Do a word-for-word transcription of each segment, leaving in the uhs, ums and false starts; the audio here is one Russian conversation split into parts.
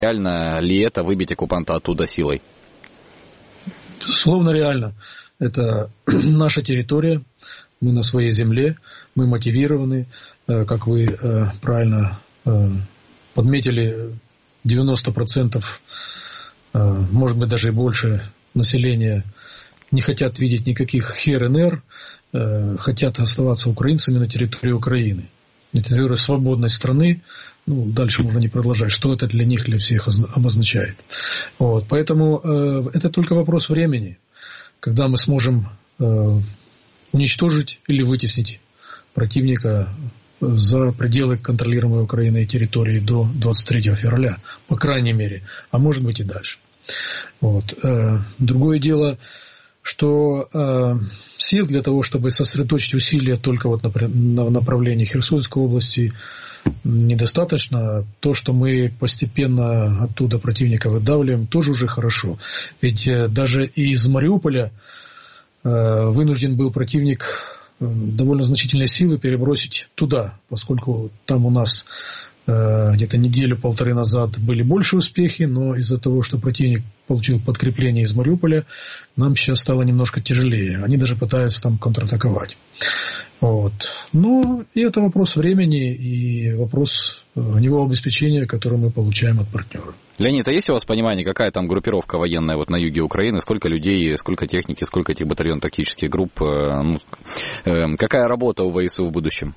Реально ли это выбить оккупанта оттуда силой? Безусловно, реально. Это наша территория, мы на своей земле, мы мотивированы, как вы правильно подметили, девяносто процентов, может быть даже и больше населения не хотят видеть никаких ХРНР, хотят оставаться украинцами на территории Украины, на территории свободной страны. Ну, дальше можно не продолжать, что это для них, для всех обозначает. Вот. Поэтому э, это только вопрос времени, когда мы сможем э, уничтожить или вытеснить противника за пределы контролируемой Украиной территории до двадцать третьего февраля, по крайней мере, а может быть и дальше. Вот. Э, другое дело, что э, сил для того, чтобы сосредоточить усилия только вот на, на направлении Херсонской области, недостаточно. То, что мы постепенно оттуда противника выдавливаем, тоже уже хорошо. Ведь даже из Мариуполя вынужден был противник довольно значительные силы перебросить туда, поскольку там у нас где-то неделю-полторы назад были больше успехи, но из-за того, что противник получил подкрепление из Мариуполя, нам сейчас стало немножко тяжелее. Они даже пытаются там контратаковать. Вот. Ну, и это вопрос времени и вопрос огневого обеспечения, которое мы получаем от партнера. Леонид, а есть у вас понимание, какая там группировка военная вот на юге Украины, сколько людей, сколько техники, сколько этих батальон-тактических групп, ну, какая работа у ВСУ в будущем?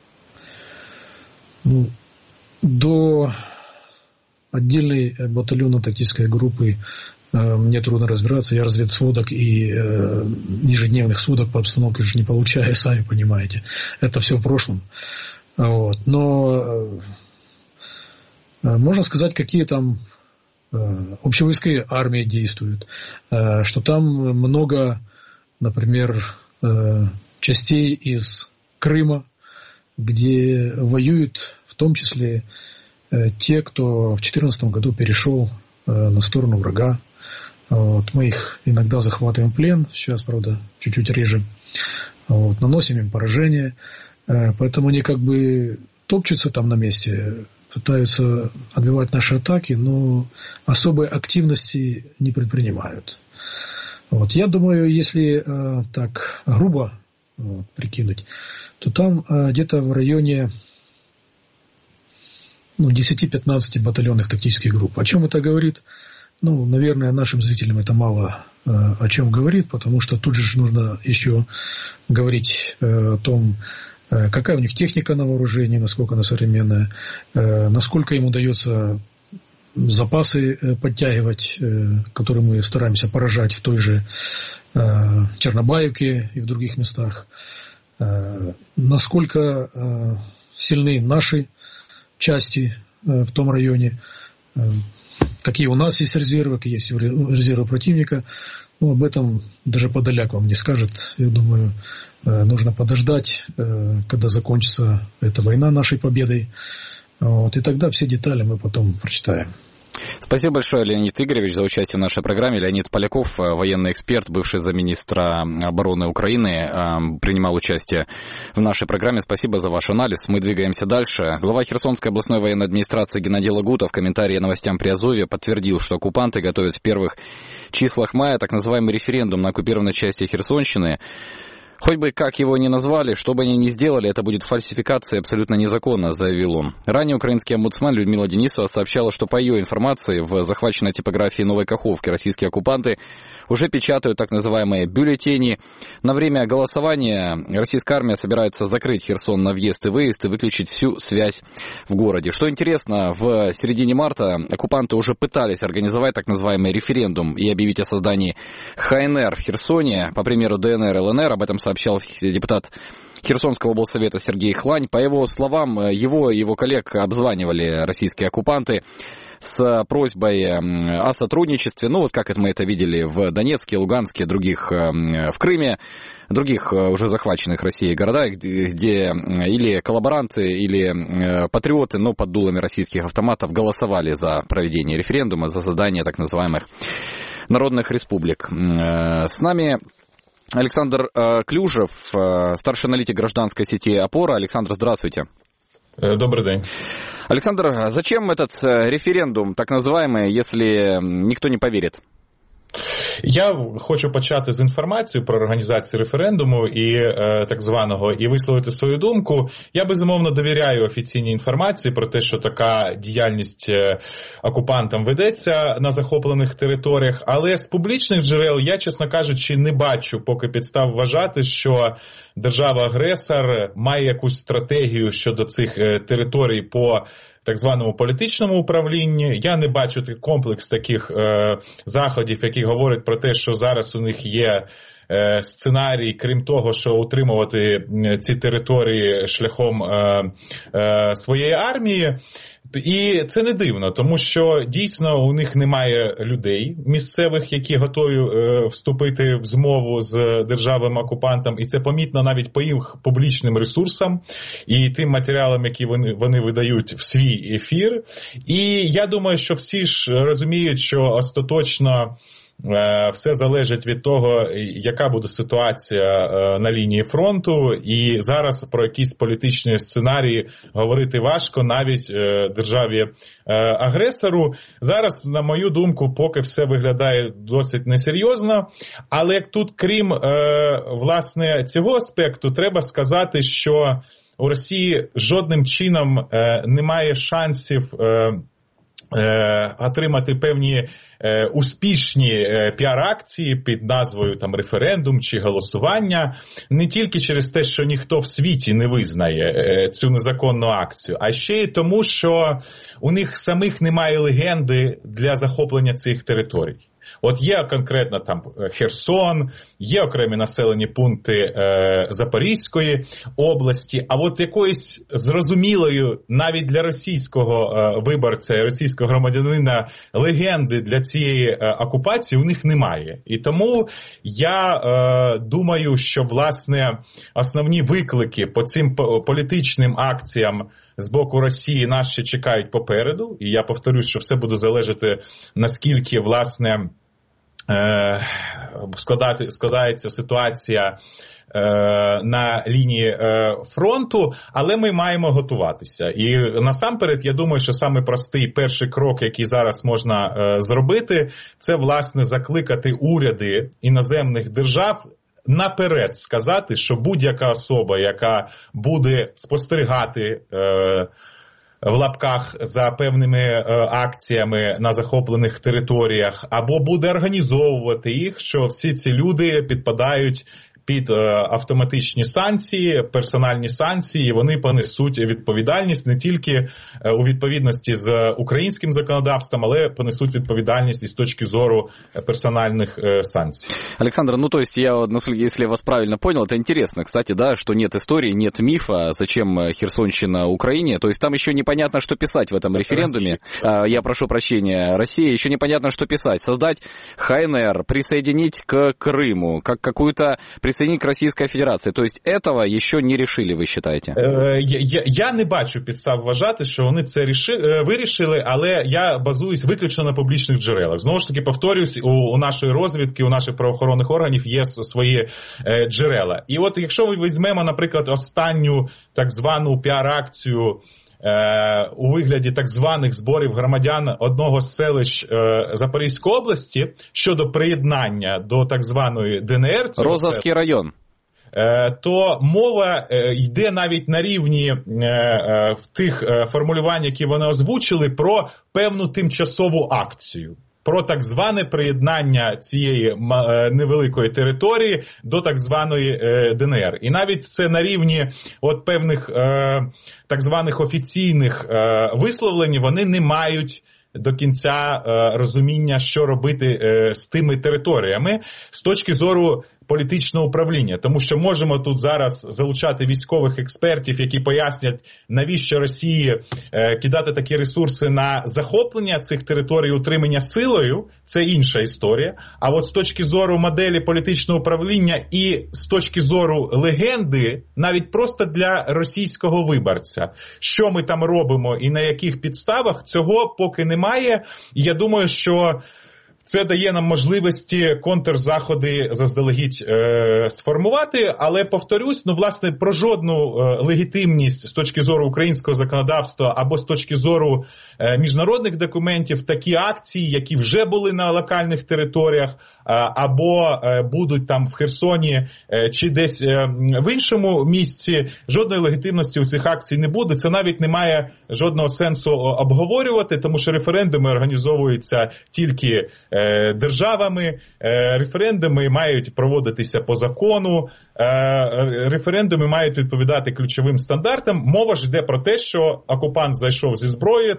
Ну, до отдельной батальонно-тактической группы мне трудно разбираться, я разведсводок и э, ежедневных сводок по обстановке же не получаю, сами понимаете. Это все в прошлом. Вот. Но э, можно сказать, какие там э, общевойсковые армии действуют. Э, что там много, например, э, частей из Крыма, где воюют в том числе э, те, кто в две тысячи четырнадцатом году перешел э, на сторону врага. Вот, мы их иногда захватываем в плен, сейчас, правда, чуть-чуть реже, вот, наносим им поражение, поэтому они как бы топчутся там на месте, пытаются отбивать наши атаки, но особой активности не предпринимают. Вот, я думаю, если так грубо вот, прикинуть, то там где-то в районе ну, десять-пятнадцать батальонных тактических групп. О чем это говорит? Ну, наверное, нашим зрителям это мало э, о чем говорит, потому что тут же нужно еще говорить э, о том, э, какая у них техника на вооружении, насколько она современная, э, насколько им удается запасы э, подтягивать, э, которые мы стараемся поражать в той же э, Чернобаевке и в других местах, э, насколько э, сильны наши части э, в том районе, э, какие у нас есть резервы, какие есть резервы противника. Ну, об этом даже Подоляк вам не скажет. Я думаю, нужно подождать, когда закончится эта война нашей победой. Вот, и тогда все детали мы потом прочитаем. Спасибо большое, Леонид Игоревич, за участие в нашей программе. Леонид Поляков, военный эксперт, бывший замминистра обороны Украины, принимал участие в нашей программе. Спасибо за ваш анализ. Мы двигаемся дальше. Глава Херсонской областной военной администрации Геннадий Лагута в комментарии новостям Приазовья подтвердил, что оккупанты готовят в первых числах мая так называемый референдум на оккупированной части Херсонщины. Хоть бы как его ни назвали, что бы они ни сделали, это будет фальсификация абсолютно незаконно, заявил он. Ранее украинский омбудсмен Людмила Денисова сообщала, что по ее информации в захваченной типографии Новой Каховки российские оккупанты уже печатают так называемые бюллетени. На время голосования российская армия собирается закрыть Херсон на въезд и выезд и выключить всю связь в городе. Что интересно, в середине марта оккупанты уже пытались организовать так называемый референдум и объявить о создании ХНР в Херсоне, по примеру ДНР, ЛНР. Об этом сообщал депутат Херсонского облсовета Сергей Хлань. По его словам, его и его коллег обзванивали российские оккупанты с просьбой о сотрудничестве. Ну, вот как это мы это видели в Донецке, Луганске, других в Крыме, других уже захваченных Россией городах, где или коллаборанты, или патриоты, но под дулами российских автоматов голосовали за проведение референдума, за создание так называемых народных республик. С нами Александр Клюжев, старший аналитик гражданской сети «Опора». Александр, здравствуйте. Добрый день. Александр, зачем этот референдум, так называемый, если никто не поверит? Я хочу почати з інформації про організацію референдуму і е, так званого, і висловити свою думку. Я, безумовно, довіряю офіційній інформації про те, що така діяльність окупантам ведеться на захоплених територіях, але з публічних джерел я, чесно кажучи, не бачу поки підстав вважати, що держава-агресор має якусь стратегію щодо цих територій по так званому політичному управлінні. Я не бачу комплекс таких е, заходів, які говорять про те, що зараз у них є е, сценарій, крім того, що утримувати ці території шляхом е, е, своєї армії. І це не дивно, тому що дійсно у них немає людей місцевих, які готові е, вступити в змову з державами-окупантом, і це помітно навіть по їх публічним ресурсам і тим матеріалам, які вони, вони видають в свій ефір. І я думаю, що всі ж розуміють, що остаточно все залежить від того, яка буде ситуація на лінії фронту, і зараз про якісь політичні сценарії говорити важко навіть державі-агресору. Зараз, на мою думку, поки все виглядає досить несерйозно, але тут, крім, власне, цього аспекту, треба сказати, що у Росії жодним чином немає шансів отримати певні е, успішні е, піар-акції під назвою там референдум чи голосування, не тільки через те, що ніхто в світі не визнає е, цю незаконну акцію, а ще й тому, що у них самих немає легенди для захоплення цих територій. От є конкретно там Херсон, є окремі населені пункти е, Запорізької області, а от якоїсь зрозумілої навіть для російського е, виборця, російського громадянина легенди для цієї е, окупації у них немає. І тому я е, думаю, що, власне, основні виклики по цим політичним акціям з боку Росії нас ще чекають попереду. І я повторюю, що все буде залежати, наскільки, власне, складати, складається ситуація на лінії фронту, але ми маємо готуватися. І насамперед, я думаю, що саме простий перший крок, який зараз можна зробити, це, власне, закликати уряди іноземних держав наперед сказати, що будь-яка особа, яка буде спостерігати в лапках за певними е, акціями на захоплених територіях, або буде організовувати їх, що всі ці люди підпадають під е, автоматичні санкції, персональні санкції, вони понесуть відповідальність не тільки е, у відповідності з українським законодавством, але понесуть відповідальність і з точки зору персональных э, санкций. Александр, ну то есть я, если я вас правильно понял, это интересно, кстати, да, что нет истории, нет мифа, зачем Херсонщина Украине, то есть там еще непонятно, что писать в этом референдуме. Я прошу прощения, Россия, еще непонятно, что писать. Создать ХНР, присоединить к Крыму, как какую-то присоединить к Российской Федерации. То есть этого еще не решили, ви считаете? Е, я, я не бачу підстав вважати, що вони це ріши, вирішили, але я базуюсь виключно на публічних джерелах. Знову ж таки, повторюсь, у, у нашої розвідки, у наших правоохоронних органів є свої е, джерела. І от якщо ми візьмемо, наприклад, останню так звану піар-акцію е, у вигляді так званих зборів громадян одного з селищ е, Запорізької області щодо приєднання до так званої ДНР. Розовський район. То мова йде навіть на рівні в тих формулювань, які вони озвучили, про певну тимчасову акцію. Про так зване приєднання цієї невеликої території до так званої ДНР. І навіть це на рівні от певних так званих офіційних висловлень вони не мають до кінця розуміння, що робити з тими територіями з точки зору політичного управління. Тому що можемо тут зараз залучати військових експертів, які пояснять, навіщо Росії е, кидати такі ресурси на захоплення цих територій, утримання силою, це інша історія. А от з точки зору моделі політичного управління і з точки зору легенди, навіть просто для російського виборця, що ми там робимо і на яких підставах, цього поки немає. І я думаю, що це дає нам можливості контрзаходи заздалегідь е, сформувати, але, повторюсь, ну, власне, про жодну е, легітимність з точки зору українського законодавства або з точки зору е, міжнародних документів такі акції, які вже були на локальних територіях, або будуть там в Херсоні чи десь в іншому місці, жодної легітимності у цих акцій не буде. Це навіть не має жодного сенсу обговорювати, тому що референдуми організовуються тільки державами, референдуми мають проводитися по закону, референдуми мають відповідати ключовим стандартам. Мова ж йде про те, що окупант зайшов зі зброї,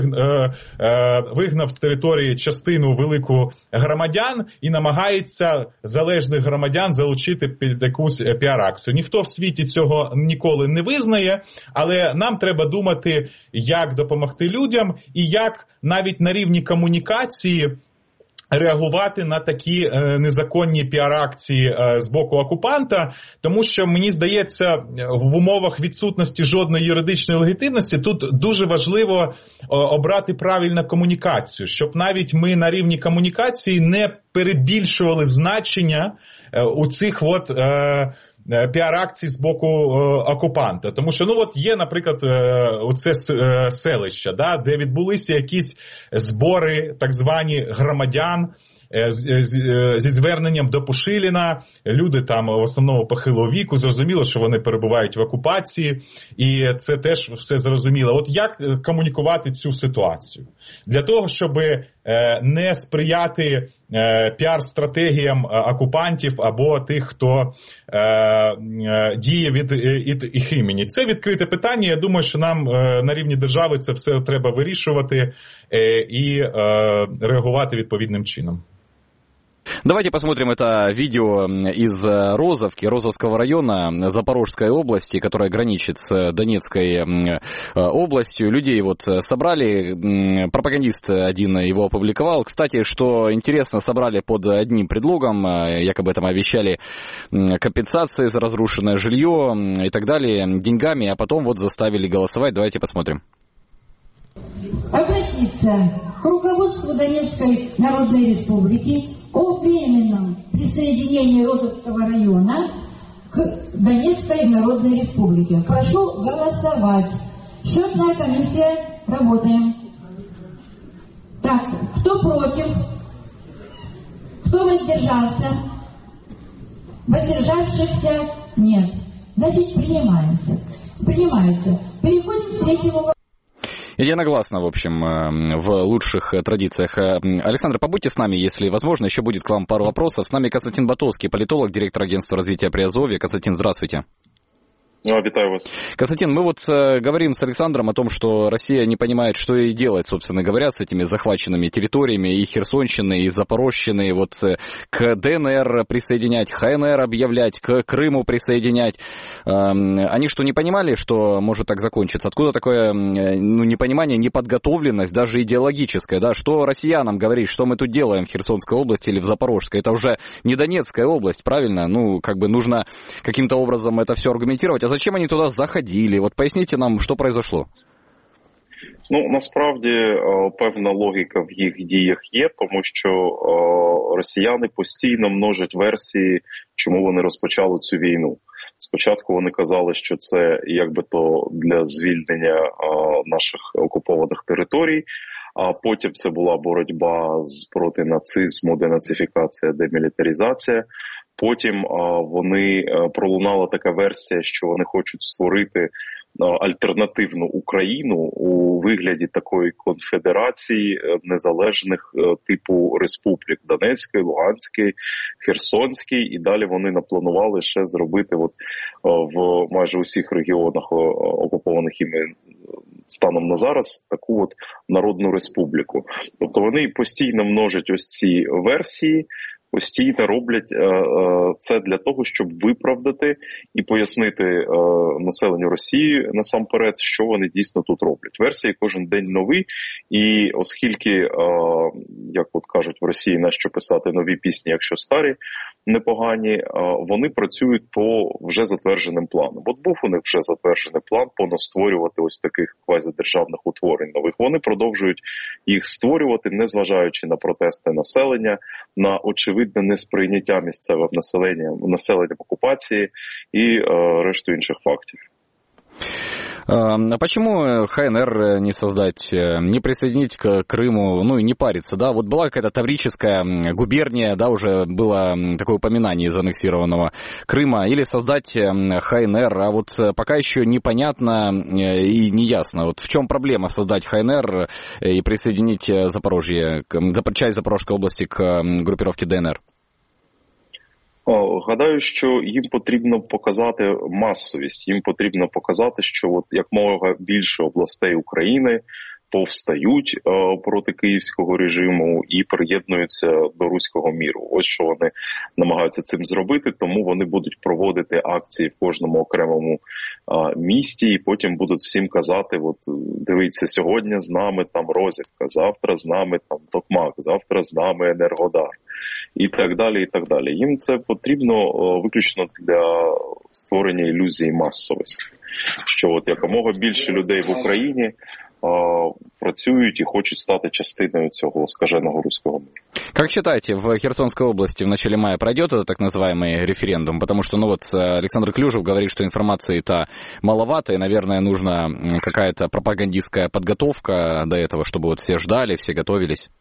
вигнав з території частину велику громадян і намагається залежних громадян залучити під якусь піар-акцію. Ніхто в світі цього ніколи не визнає, але нам треба думати, як допомогти людям і як навіть на рівні комунікації реагувати на такі е, незаконні піар-акції е, з боку окупанта, тому що, мені здається, в умовах відсутності жодної юридичної легітимності тут дуже важливо е, обрати правильну комунікацію, щоб навіть ми на рівні комунікації не перебільшували значення е, у цих от е, піар-акцій з боку е, окупанта. Тому що, ну от є, наприклад, е, оце е, селище, да, де відбулися якісь збори, так звані громадян, е, з, з, е, зі зверненням до Пушиліна. Люди там в основному похилого віку, зрозуміло, що вони перебувають в окупації, і це теж все зрозуміло. От як комунікувати цю ситуацію? Для того, щоб е, не сприяти е, піар-стратегіям окупантів або тих, хто е, е, діє від, від їх імені. Це відкрите питання. Я думаю, що нам е, на рівні держави це все треба вирішувати е, і е, реагувати відповідним чином. Давайте посмотрим это видео из Розовки, Розовского района Запорожской области, которая граничит с Донецкой областью. Людей вот собрали, пропагандист один его опубликовал. Кстати, что интересно, собрали под одним предлогом, якобы там обещали компенсации за разрушенное жилье и так далее, деньгами, а потом вот заставили голосовать. Давайте посмотрим. Обратиться к руководству Донецкой Народной Республики о временном присоединении Розовского района к Донецкой Народной Республике. Прошу голосовать. Счетная комиссия. Работаем. Так, кто против? Кто воздержался? Воздержавшихся нет. Значит, принимаемся. Принимается. Переходим к третьему вопросу. Единогласно, в общем, в лучших традициях. Александр, побудьте с нами, если возможно. Еще будет к вам пару вопросов. С нами Константин Батовский, политолог, директор агентства развития Приазовья. Константин, здравствуйте. Ну, витаю вас. Константин, мы вот э, говорим с Александром о том, что Россия не понимает, что ей делать, собственно говоря, с этими захваченными территориями и Херсонщины, и Запорожщины, вот э, к ДНР присоединять, ХНР объявлять, к Крыму присоединять. Э, они что, не понимали, что может так закончиться? Откуда такое э, ну, непонимание, неподготовленность, даже идеологическая, да? Что россиянам говорить, что мы тут делаем в Херсонской области или в Запорожской? Это уже не Донецкая область, правильно? Ну, как бы нужно каким-то образом это все аргументировать. А зачем они туда заходили? Вот поясните нам, що произошло. Ну, насправді, певна логіка в їх діях є, тому що росіяни постійно множать версії, чому вони розпочали цю війну. Спочатку вони казали, що це якби то для звільнення наших окупованих територій, а потім це була боротьба проти нацизму, денацифікація, демілітаризація. Потім вони пролунала така версія, що вони хочуть створити альтернативну Україну у вигляді такої конфедерації незалежних типу республік Донецької, Луганської, Херсонської, і далі вони напланували ще зробити от в майже усіх регіонах окупованих іми станом на зараз таку от народну республіку. Тобто вони постійно множать ось ці версії, постійно роблять е, е, це для того, щоб виправдати і пояснити е, населенню Росії насамперед, що вони дійсно тут роблять. Версії кожен день нові, і оскільки, е, як от кажуть в Росії, нащо писати нові пісні, якщо старі, непогані, вони працюють по вже затвердженим планам. От був у них вже затверджений план понастворювати ось таких квазідержавних утворень нових. Вони продовжують їх створювати, незважаючи на протести населення, на очевидне несприйняття місцевим населенням, населенням окупації і е, решту інших фактів. А почему ХНР не создать, не присоединить к Крыму, ну и не париться, да? Вот была какая-то таврическая губерния, да, уже было такое упоминание из аннексированного Крыма, или создать ХНР, а вот пока еще непонятно и неясно, вот в чем проблема создать ХНР и присоединить Запорожье, часть Запорожской области к группировке ДНР? Гадаю, що їм потрібно показати масовість, їм потрібно показати, що от якомога більше областей України повстають е, проти київського режиму і приєднуються до руського міру. Ось що вони намагаються цим зробити, тому вони будуть проводити акції в кожному окремому е, місті і потім будуть всім казати, от дивіться, сьогодні з нами там розвідка, завтра з нами там Токмак, завтра з нами Енергодар. І так далі, і так далі. Їм це потрібно о, виключно для створення ілюзії масовості. Що от якомога більше людей в Україні о, працюють и хочуть стать частиною цього скаженого русского мира. Как считаете, в Херсонской области в начале мая пройдет этот так называемый референдум? Потому что, ну вот, Александр Клюжев говорит, что информации-то маловато, и, наверное, нужна какая-то пропагандистская подготовка до этого, чтобы вот все ждали, все готовились.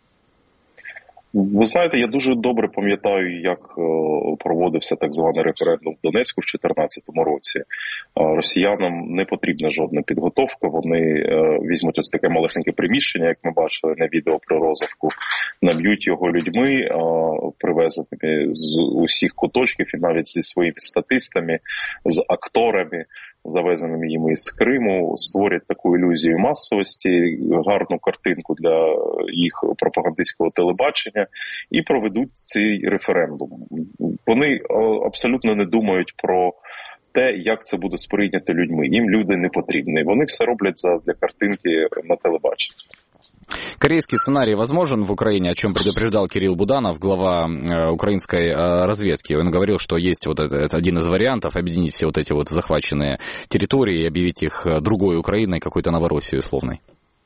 Ви знаєте, я дуже добре пам'ятаю, як проводився так званий референдум в Донецьку в дві тисячі чотирнадцятому році. Росіянам не потрібна жодна підготовка, вони візьмуть ось таке малесеньке приміщення, як ми бачили на відео про розвідку, наб'ють його людьми, привезеними з усіх куточків і навіть зі своїми статистами, з акторами, завезеними їм із Криму, створять таку ілюзію масовості, гарну картинку для їх пропагандистського телебачення і проведуть цей референдум. Вони абсолютно не думають про те, як це буде сприйнято людьми. Їм люди не потрібні. Вони все роблять для картинки на телебаченні. Корейский сценарий возможен в Украине, о чем предупреждал Кирилл Буданов, глава э, украинской э, разведки. Он говорил, что есть вот это, это один из вариантов, объединить все вот эти вот захваченные территории и объявить их другой Украиной, какой-то Новороссией условной.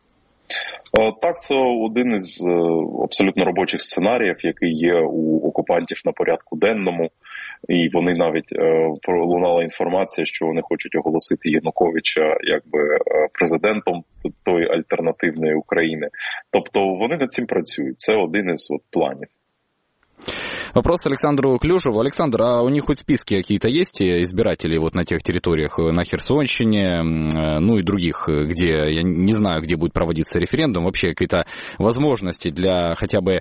Так, це один із абсолютно робочих сценаріїв, який є у окупантів на порядку денному. І вони навіть е, пролунала інформація, що вони хочуть оголосити Януковича якби президентом тої альтернативної України. Тобто вони над цим працюють. Це один із от, планів. Вопрос Александру Клюжеву. Александр, а у них хоть списки какие-то есть избирателей вот на тех территориях, на Херсонщине, ну и других, где, я не знаю, где будет проводиться референдум, вообще какие-то возможности для хотя бы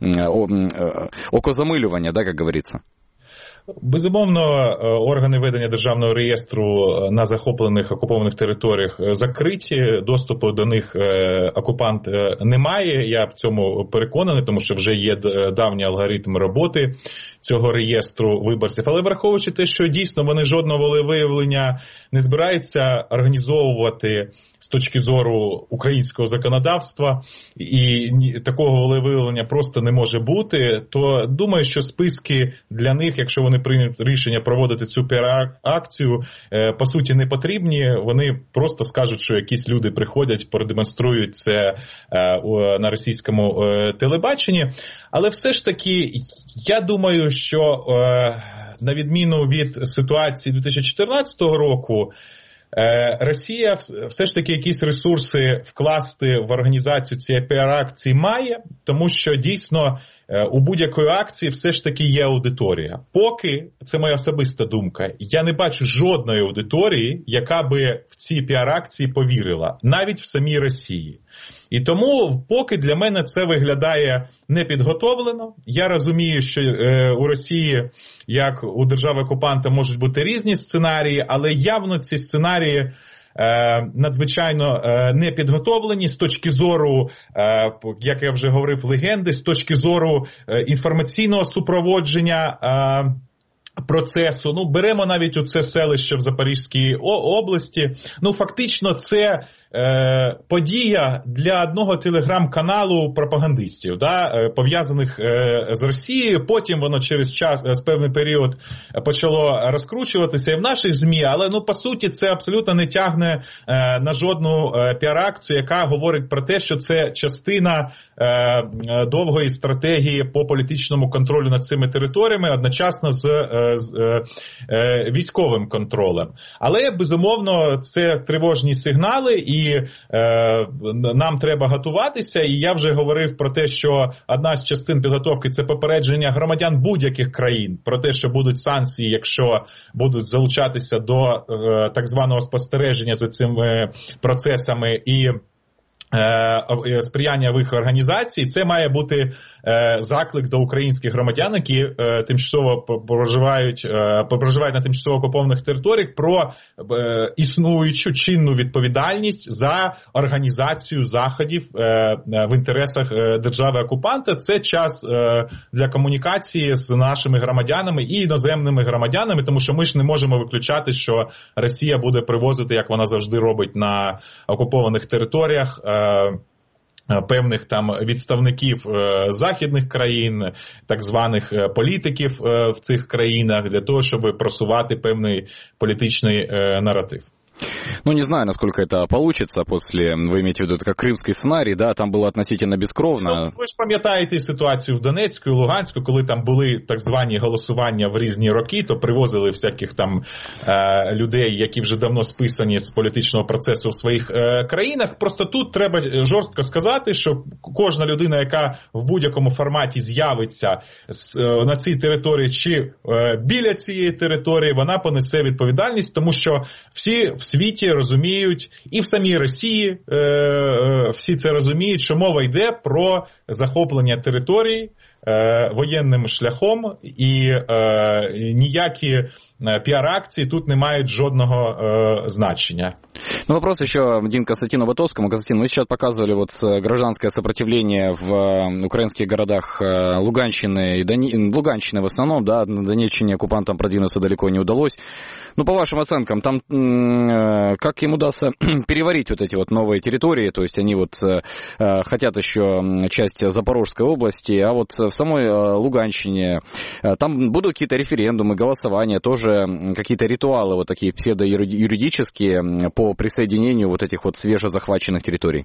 окозамыливания, да, как говорится? Безумовно, органи ведення державного реєстру на захоплених окупованих територіях закриті, доступу до них окупант не має. Я в цьому переконаний, тому що вже є давній алгоритм роботи цього реєстру виборців. Але враховуючи те, що дійсно вони жодного волевиявлення не збираються організовувати з точки зору українського законодавства, і такого волевиявлення просто не може бути, то думаю, що списки для них, якщо вони приймуть рішення проводити цю піар-акцію, по суті не потрібні. Вони просто скажуть, що якісь люди приходять, продемонструють це на російському телебаченні. Але все ж таки, я думаю, що на відміну від ситуації дві тисячі чотирнадцятого року, Росія все ж таки якісь ресурси вкласти в організацію цієї піар-акції має, тому що дійсно у будь-якої акції все ж таки є аудиторія. Поки, це моя особиста думка, я не бачу жодної аудиторії, яка би в ці піар-акції повірила, навіть в самій Росії. І тому поки для мене це виглядає непідготовлено. Я розумію, що е, у Росії, як у держави-окупанта, можуть бути різні сценарії, але явно ці сценарії е, надзвичайно е, не підготовлені з точки зору, е, як я вже говорив, легенди, з точки зору е, інформаційного супроводження е, процесу. Ну, беремо навіть оце селище в Запорізькій області. Ну, фактично, це е, подія для одного телеграм-каналу пропагандистів, да, е, пов'язаних е, з Росією. Потім воно через час, з певний період почало розкручуватися і в наших ЗМІ, але, ну, по суті, це абсолютно не тягне е, на жодну е, піар-акцію, яка говорить про те, що це частина е, довгої стратегії по політичному контролю над цими територіями, одночасно з, е, з е, е, військовим контролем. Але, безумовно, це тривожні сигнали, і е, нам треба готуватися. І я вже говорив про те, що одна з частин підготовки – це попередження громадян будь-яких країн про те, що будуть санкції, якщо будуть залучатися до е, так званого спостереження за цими процесами і сприяння в їх організації. Це має бути е, заклик до українських громадян, які е, тимчасово проживають, е, проживають на тимчасово окупованих територіях, про е, існуючу чинну відповідальність за організацію заходів е, в інтересах е, держави-окупанта. Це час е, для комунікації з нашими громадянами і іноземними громадянами, тому що ми ж не можемо виключати, що Росія буде привозити, як вона завжди робить на окупованих територіях, певних там відставників західних країн, так званих політиків в цих країнах, для того, щоб просувати певний політичний наратив. Ну, не знаю, насколько это получится после, вы имеете в виду, это как крымский сценарий, да, там было относительно бескровно. Ну, ви ж пам'ятаєте ситуацію в Донецьку і Луганську, коли там були так звані голосування в різні роки, то привозили всяких там е, людей, які вже давно списані з політичного процесу в своїх е, країнах. Просто тут треба жорстко сказати, що кожна людина, яка в будь-якому форматі з'явиться з, е, на цій території чи е, біля цієї території, вона понесе відповідальність, тому що всі в світі розуміють, і в самій Росії е, е, всі це розуміють, що мова йде про захоплення територій е, воєнним шляхом, і е, ніякі пиар-акции тут не мають жодного э, значения. Ну, вопрос еще один к Константину Ботовскому. Константин, мы сейчас показывали вот гражданское сопротивление в украинских городах Луганщины и Дони... Луганщины в основном, да, на Донеччине оккупантам продвинуться далеко не удалось. Ну, по вашим оценкам, там э, как им удастся переварить вот эти вот новые территории, то есть они вот э, хотят еще часть Запорожской области, а вот в самой э, Луганщине э, там будут какие-то референдумы, голосования, тоже какие-то ритуалы вот такие псевдоюридические по присоединению вот этих вот свежезахваченных территорий?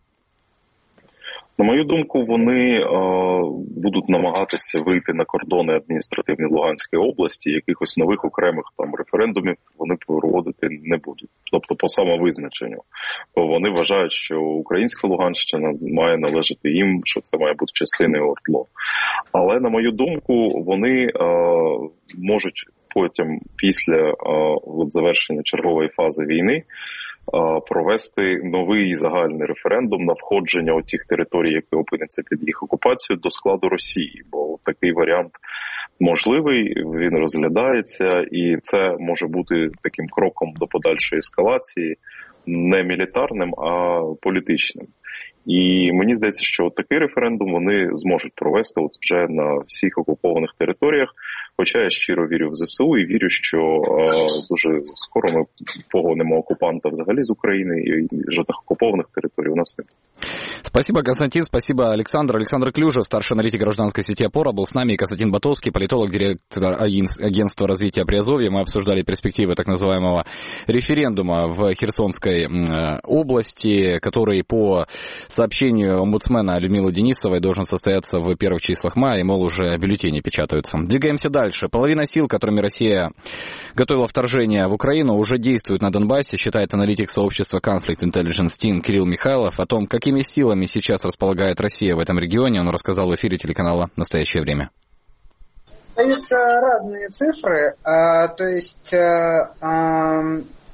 На мою думку, вони е, будуть намагатися вийти на кордони адміністративні Луганської області, якихось нових окремих там референдумів вони проводити не будуть. Тобто по самовизначенню. Бо вони вважають, що українська Луганщина має належати їм, що це має бути частиною ОРДЛО. Але, на мою думку, вони е, можуть потім, після е, от, завершення чергової фази війни, провести новий загальний референдум на входження у тих територій, які опиняться під їх окупацією, до складу Росії. Бо такий варіант можливий, він розглядається, і це може бути таким кроком до подальшої ескалації, не мілітарним, а політичним. І мені здається, що такий референдум вони зможуть провести от вже на всіх окупованих територіях. Хоча я щиро вірю в ЗСУ і вірю, що е, дуже скоро ми погонимо окупанта взагалі з України, і жодних окупованих територій у нас не буде. Спасибо, Константин, спасибо, Александр. Александр Клюжев, старший аналитик гражданской сети «Опора», был с нами, и Константин Ботовский, политолог, директор агентства развития Приазовья. Мы обсуждали перспективы так называемого референдума в Херсонской области, который, по сообщению омбудсмена Людмилы Денисовой, должен состояться в первых числах мая, и, мол, уже бюллетени печатаются. Двигаемся дальше. Половина сил, которыми Россия готовила вторжение в Украину, уже действует на Донбассе, считает аналитик сообщества Conflict Intelligence Team Кирилл Михайлов. О том, какими силами сейчас располагает Россия в этом регионе, он рассказал в эфире телеканала «Настоящее время». Даются разные цифры, а, то есть а, а,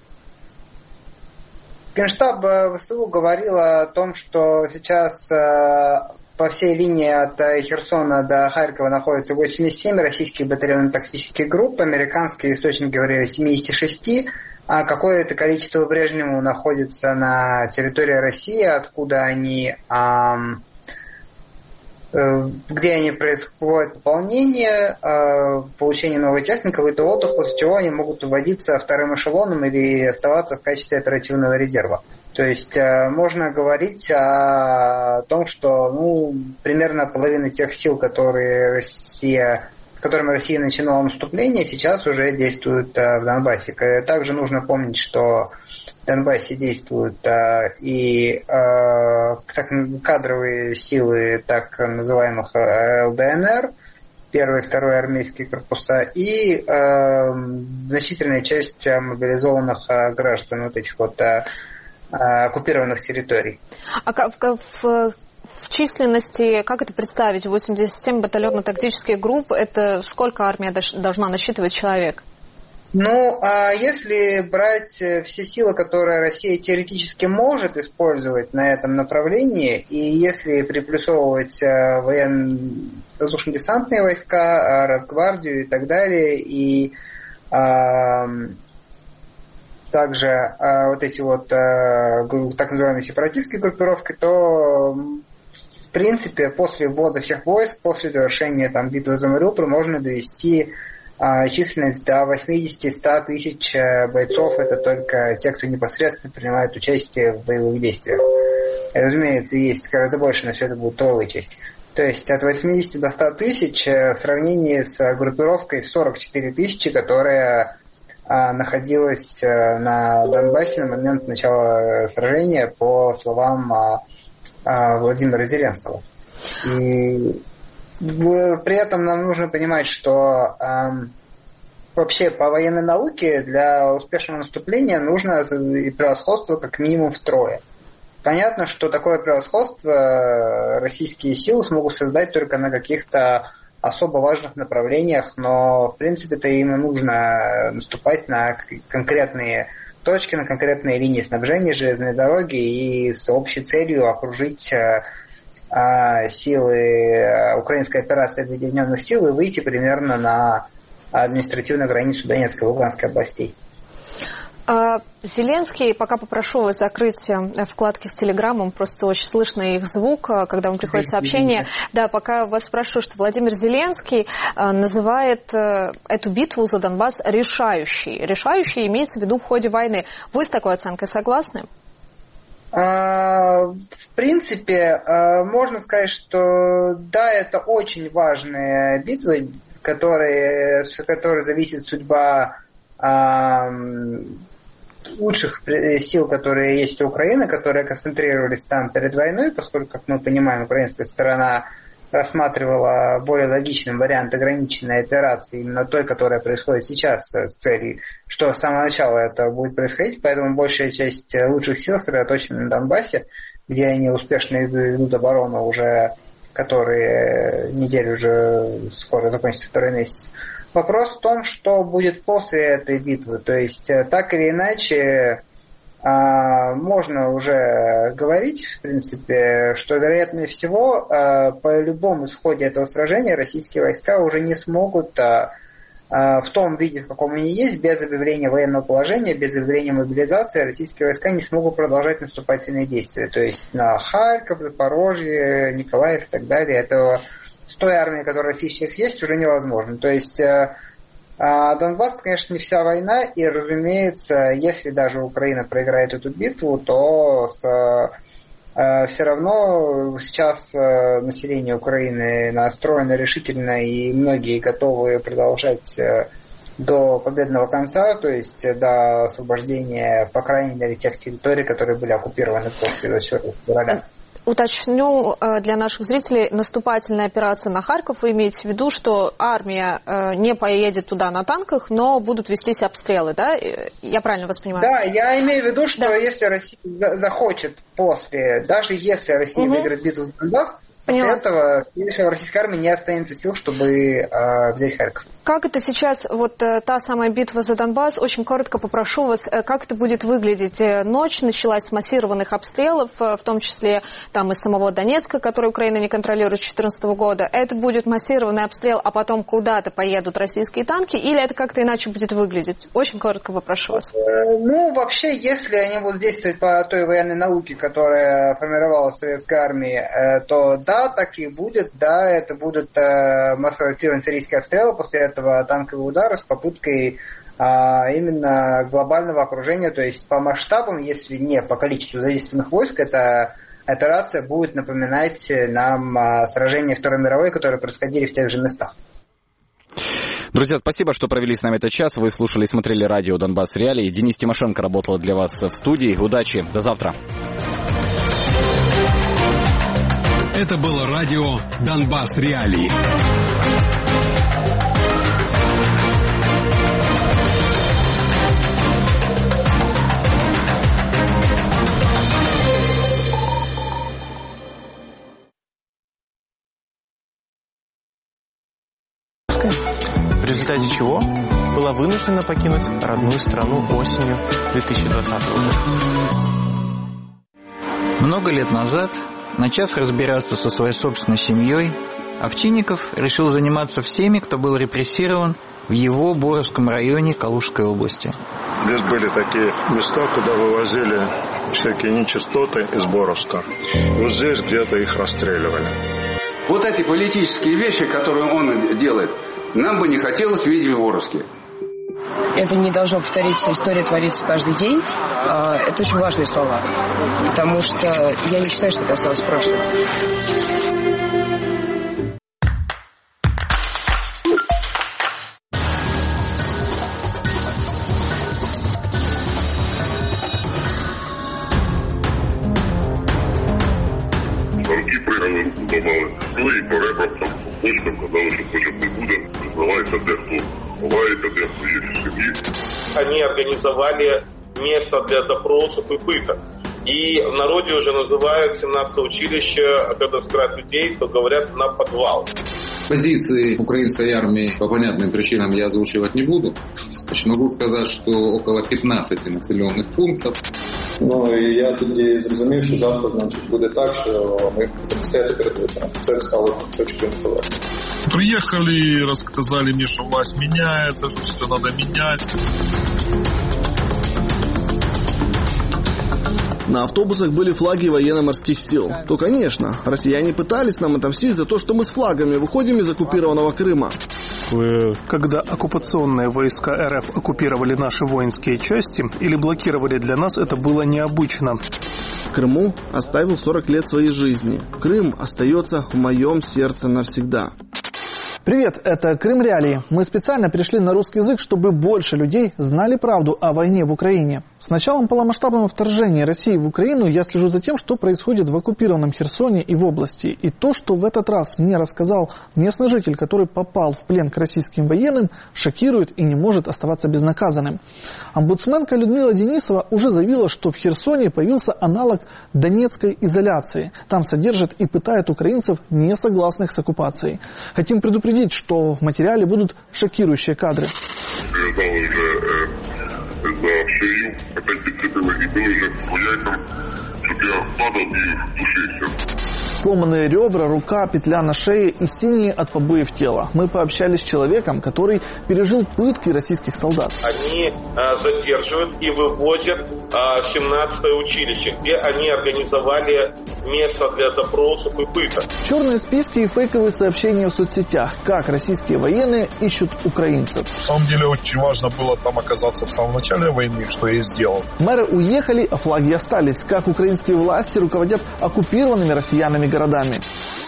Генштаб ВСУ говорил о том, что сейчас а, по всей линии от Херсона до Харькова находится восемьдесят семь российских батальонно-тактических групп, американские источники говорили о семьдесят шесть, а какое-то количество по-прежнему находится на территории России, откуда они... А, где они происходят пополнение, получение новой техники, какой-то отдых, после чего они могут уводиться вторым эшелоном или оставаться в качестве оперативного резерва. То есть можно говорить о том, что ну, примерно половина тех сил, которые Россия, с которыми Россия начинала наступление, сейчас уже действуют в Донбассе. Также нужно помнить, что в Донбассе действуют и так, кадровые силы так называемых эл дэ эн эр, первый и второй армейские корпуса, и э, значительная часть мобилизованных граждан вот этих вот оккупированных территорий. А в, в, в численности, как это представить, восемьдесят семь батальонно-тактических групп, это сколько армия должна насчитывать человек? Ну, а если брать все силы, которые Россия теоретически может использовать на этом направлении, и если приплюсовывать военно-воздушно-десантные войска, Росгвардию и так далее, и а, также а, вот эти вот а, так называемые сепаратистские группировки, то в принципе после ввода всех войск, после завершения там, битвы за Мариуполь можно довести численность до восемьдесят-сто тысяч бойцов. Это только те, кто непосредственно принимает участие в боевых действиях. И, разумеется, есть гораздо больше, но все это будут тыловые части. То есть от восьмидесяти до ста тысяч в сравнении с группировкой сорок четыре тысячи, которая находилась на Донбассе на момент начала сражения, по словам Владимира Зеленского. И при этом нам нужно понимать, что э, вообще по военной науке для успешного наступления нужно и превосходство как минимум втрое. Понятно, что такое превосходство российские силы смогут создать только на каких-то особо важных направлениях, но в принципе-то им и нужно наступать на конкретные точки, на конкретные линии снабжения железной дороги и с общей целью окружить силы украинской операции объединенных сил и выйти примерно на административную границу Донецкой и Луганской областей. Зеленский, пока попрошу вас закрыть вкладки с телеграммом, просто очень слышно их звук, когда вам приходит сообщение. Да, пока вас спрошу, что Владимир Зеленский называет эту битву за Донбасс решающей. Решающей имеется в виду в ходе войны. Вы с такой оценкой согласны? В принципе, можно сказать, что да, это очень важные битвы, которые, от которой зависит судьба лучших сил, которые есть у Украины, которые концентрировались там перед войной, поскольку, как мы понимаем, украинская сторона рассматривала более логичным вариант ограниченной операции, именно той, которая происходит сейчас, с целью, что с самого начала это будет происходить, поэтому большая часть лучших сил сосредоточена на Донбассе, где они успешно ведут оборону уже, которые неделю уже скоро закончится второй месяц. Вопрос в том, что будет после этой битвы, то есть так или иначе можно уже говорить, в принципе, что, вероятнее всего, по любому исходе этого сражения российские войска уже не смогут в том виде, в каком они есть, без объявления военного положения, без объявления мобилизации, российские войска не смогут продолжать наступательные действия. То есть на Харьков, Запорожье, Николаев и так далее. Этого с той армией, которая сейчас есть, уже невозможно. То есть Донбасс, конечно, не вся война, и, разумеется, если даже Украина проиграет эту битву, то с, э, все равно сейчас э, население Украины настроено решительно, и многие готовы продолжать э, до победного конца, то есть до освобождения, по крайней мере, тех территорий, которые были оккупированы после двадцать четвёртого февраля. Уточню для наших зрителей, наступательная операция на Харьков, вы имеете в виду, что армия не поедет туда на танках, но будут вестись обстрелы, да? Я правильно вас понимаю? Да, я имею в виду, что да. Если Россия захочет после, даже если Россия угу. выиграет битву за Донбасс, после Поняла. этого в российской армии не останется сил, чтобы э, взять Харьков. Как это сейчас, вот та самая битва за Донбасс, очень коротко попрошу вас, как это будет выглядеть? Ночь началась с массированных обстрелов, в том числе там из самого Донецка, который Украина не контролирует с две тысячи четырнадцатого года. Это будет массированный обстрел, а потом куда-то поедут российские танки, или это как-то иначе будет выглядеть? Очень коротко попрошу вас. Ну, вообще, если они будут действовать по той военной науке, которая формировалась в советской армии, то да, да, так и будет, да, это будут э, массово активные сирийские обстрелы, после этого танковые удары с попыткой а, именно глобального окружения, то есть по масштабам, если не по количеству задействованных войск, эта операция будет напоминать нам а, сражения Второй мировой, которые происходили в тех же местах. Друзья, спасибо, что провели с нами этот час. Вы слушали и смотрели радио «Донбасс Реалии». Денис Тимошенко работал для вас в студии. Удачи, до завтра. Это было радио «Донбасс Реалии». В результате чего была вынуждена покинуть родную страну осенью две тысячи двадцатого года. Много лет назад, начав разбираться со своей собственной семьей, Овчинников решил заниматься всеми, кто был репрессирован в его Боровском районе Калужской области. Здесь были такие места, куда вывозили всякие нечистоты из Боровска. Вот здесь где-то их расстреливали. Вот эти политические вещи, которые он делает, нам бы не хотелось видеть в Боровске. Это не должно повториться, история творится каждый день. Это очень важные слова, потому что я не считаю, что это осталось в прошлом. Руки пригали, руку добавили. Ну і по ребрам, там, по почкам казали, що хоча не буде, признавається дехто, ховається дехто, є в сім'ї. Они организовали место для допросов и пыток. И в народе уже называют семнадцатое училище, когда скрывают людей, то говорят на подвал. Позиции украинской армии по понятным причинам я озвучивать не буду. Значит, могу сказать, что около пятнадцати населенных пунктов. Ну і я тоді зрозумів, що завтра, значить, буде так, що ми захистити перед виборами. Це стало точкою інформації. Приехали, рассказали мне, что власть меняется, что все надо менять. На автобусах были флаги военно-морских сил. То, конечно, россияне пытались нам отомстить за то, что мы с флагами выходим из оккупированного Крыма. Когда оккупационные войска РФ оккупировали наши воинские части или блокировали для нас, это было необычно. Крыму оставил сорок лет своей жизни. Крым остается в моем сердце навсегда. Привет, это Крым Реалии. Мы специально перешли на русский язык, чтобы больше людей знали правду о войне в Украине. С началом полномасштабного вторжения России в Украину я слежу за тем, что происходит в оккупированном Херсоне и в области. И то, что в этот раз мне рассказал местный житель, который попал в плен к российским военным, шокирует и не может оставаться безнаказанным. Омбудсменка Людмила Денисова уже заявила, что в Херсоне появился аналог донецкой изоляции. Там содержат и пытают украинцев, не согласных с оккупацией. Хотим предупредить, что в материале будут шокирующие кадры. Привязали уже э, за шею, опять прицепили и были уже по яйцам, чтобы я падал и душился. Сломанные ребра, рука, петля на шее и синие от побоев тела. Мы пообщались с человеком, который пережил пытки российских солдат. Они э, задерживают и вывозят э, в семнадцатое училище, где они организовали место для допросов и пыток. Черные списки и фейковые сообщения в соцсетях. Как российские военные ищут украинцев. На самом деле очень важно было там оказаться в самом начале войны, что я и сделал. Мэры уехали, а флаги остались. Как украинские власти руководят оккупированными россиянами городами.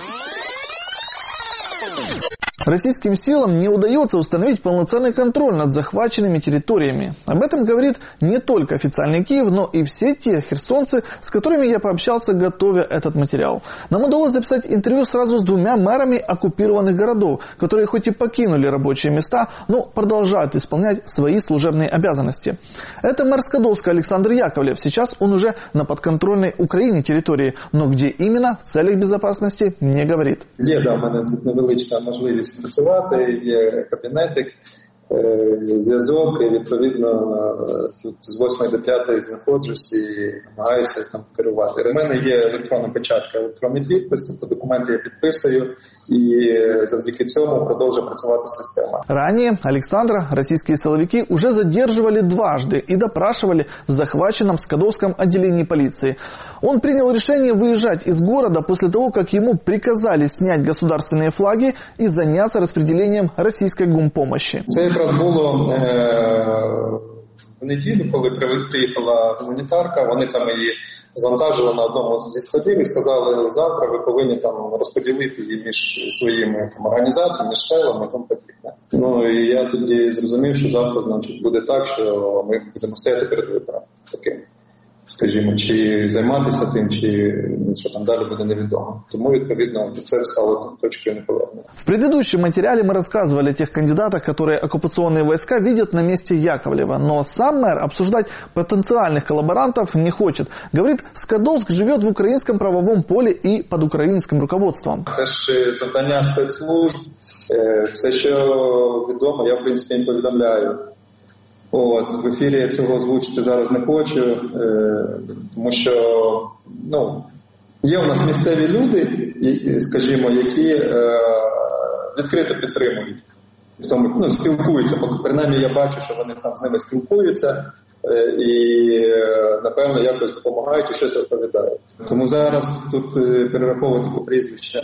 Российским силам не удается установить полноценный контроль над захваченными территориями. Об этом говорит не только официальный Киев, но и все те херсонцы, с которыми я пообщался, готовя этот материал. Нам удалось записать интервью сразу с двумя мэрами оккупированных городов, которые хоть и покинули рабочие места, но продолжают исполнять свои служебные обязанности. Это мэр Скадовска Александр Яковлев. Сейчас он уже на подконтрольной Украине территории, но где именно, в целях безопасности, не говорит. Є, да, в мене тут невеличка можливість працювати, є кабінетик, зв'язок, і відповідно тут з восьмої до п'ятої знаходжусь і намагаюся там керувати. У мене є електронна печатка, електронний підпис, тобто документи я підписую, и завдяки цьому продолжит працювати система. Ранее Александра российские силовики уже задерживали дважды и допрашивали в захваченном Скадовском отделении полиции. Он принял решение выезжать из города после того, как ему приказали снять государственные флаги и заняться распределением российской гумпомощи. Це якраз було е- в неділю, коли приїхала гуманітарка, вони там її звантажили на одному зі складів і сказали, завтра ви повинні там розподілити її між своїми там організаціями, між шелами і тому подібне. Ну і я тоді зрозумів, що завтра, значить, буде так, що ми будемо стояти перед вибором таким. Скажімо, чи займатися тим, чи що там далі буде невідомо. Тому, відповідно, це стало точкою неповернення. В предыдущем материале мы рассказывали о тех кандидатах, которые оккупационные войска видят на месте Яковлева. Но сам мэр обсуждать потенциальных коллаборантов не хочет. Говорит, Скадовск живет в украинском правовом поле и под украинским руководством. Це ж завдання спецслужб. Все, що відомо, я, в принципі, їм повідомляю. От, в ефірі я цього озвучити зараз не хочу, е, тому що, ну, є у нас місцеві люди, скажімо, які е, відкрито підтримують, в тому, ну, спілкуються, принаймні я бачу, що вони там з ними спілкуються е, і, е, напевно, якось допомагають і щось розповідають. Тому зараз тут е, перераховувати по прізвищам,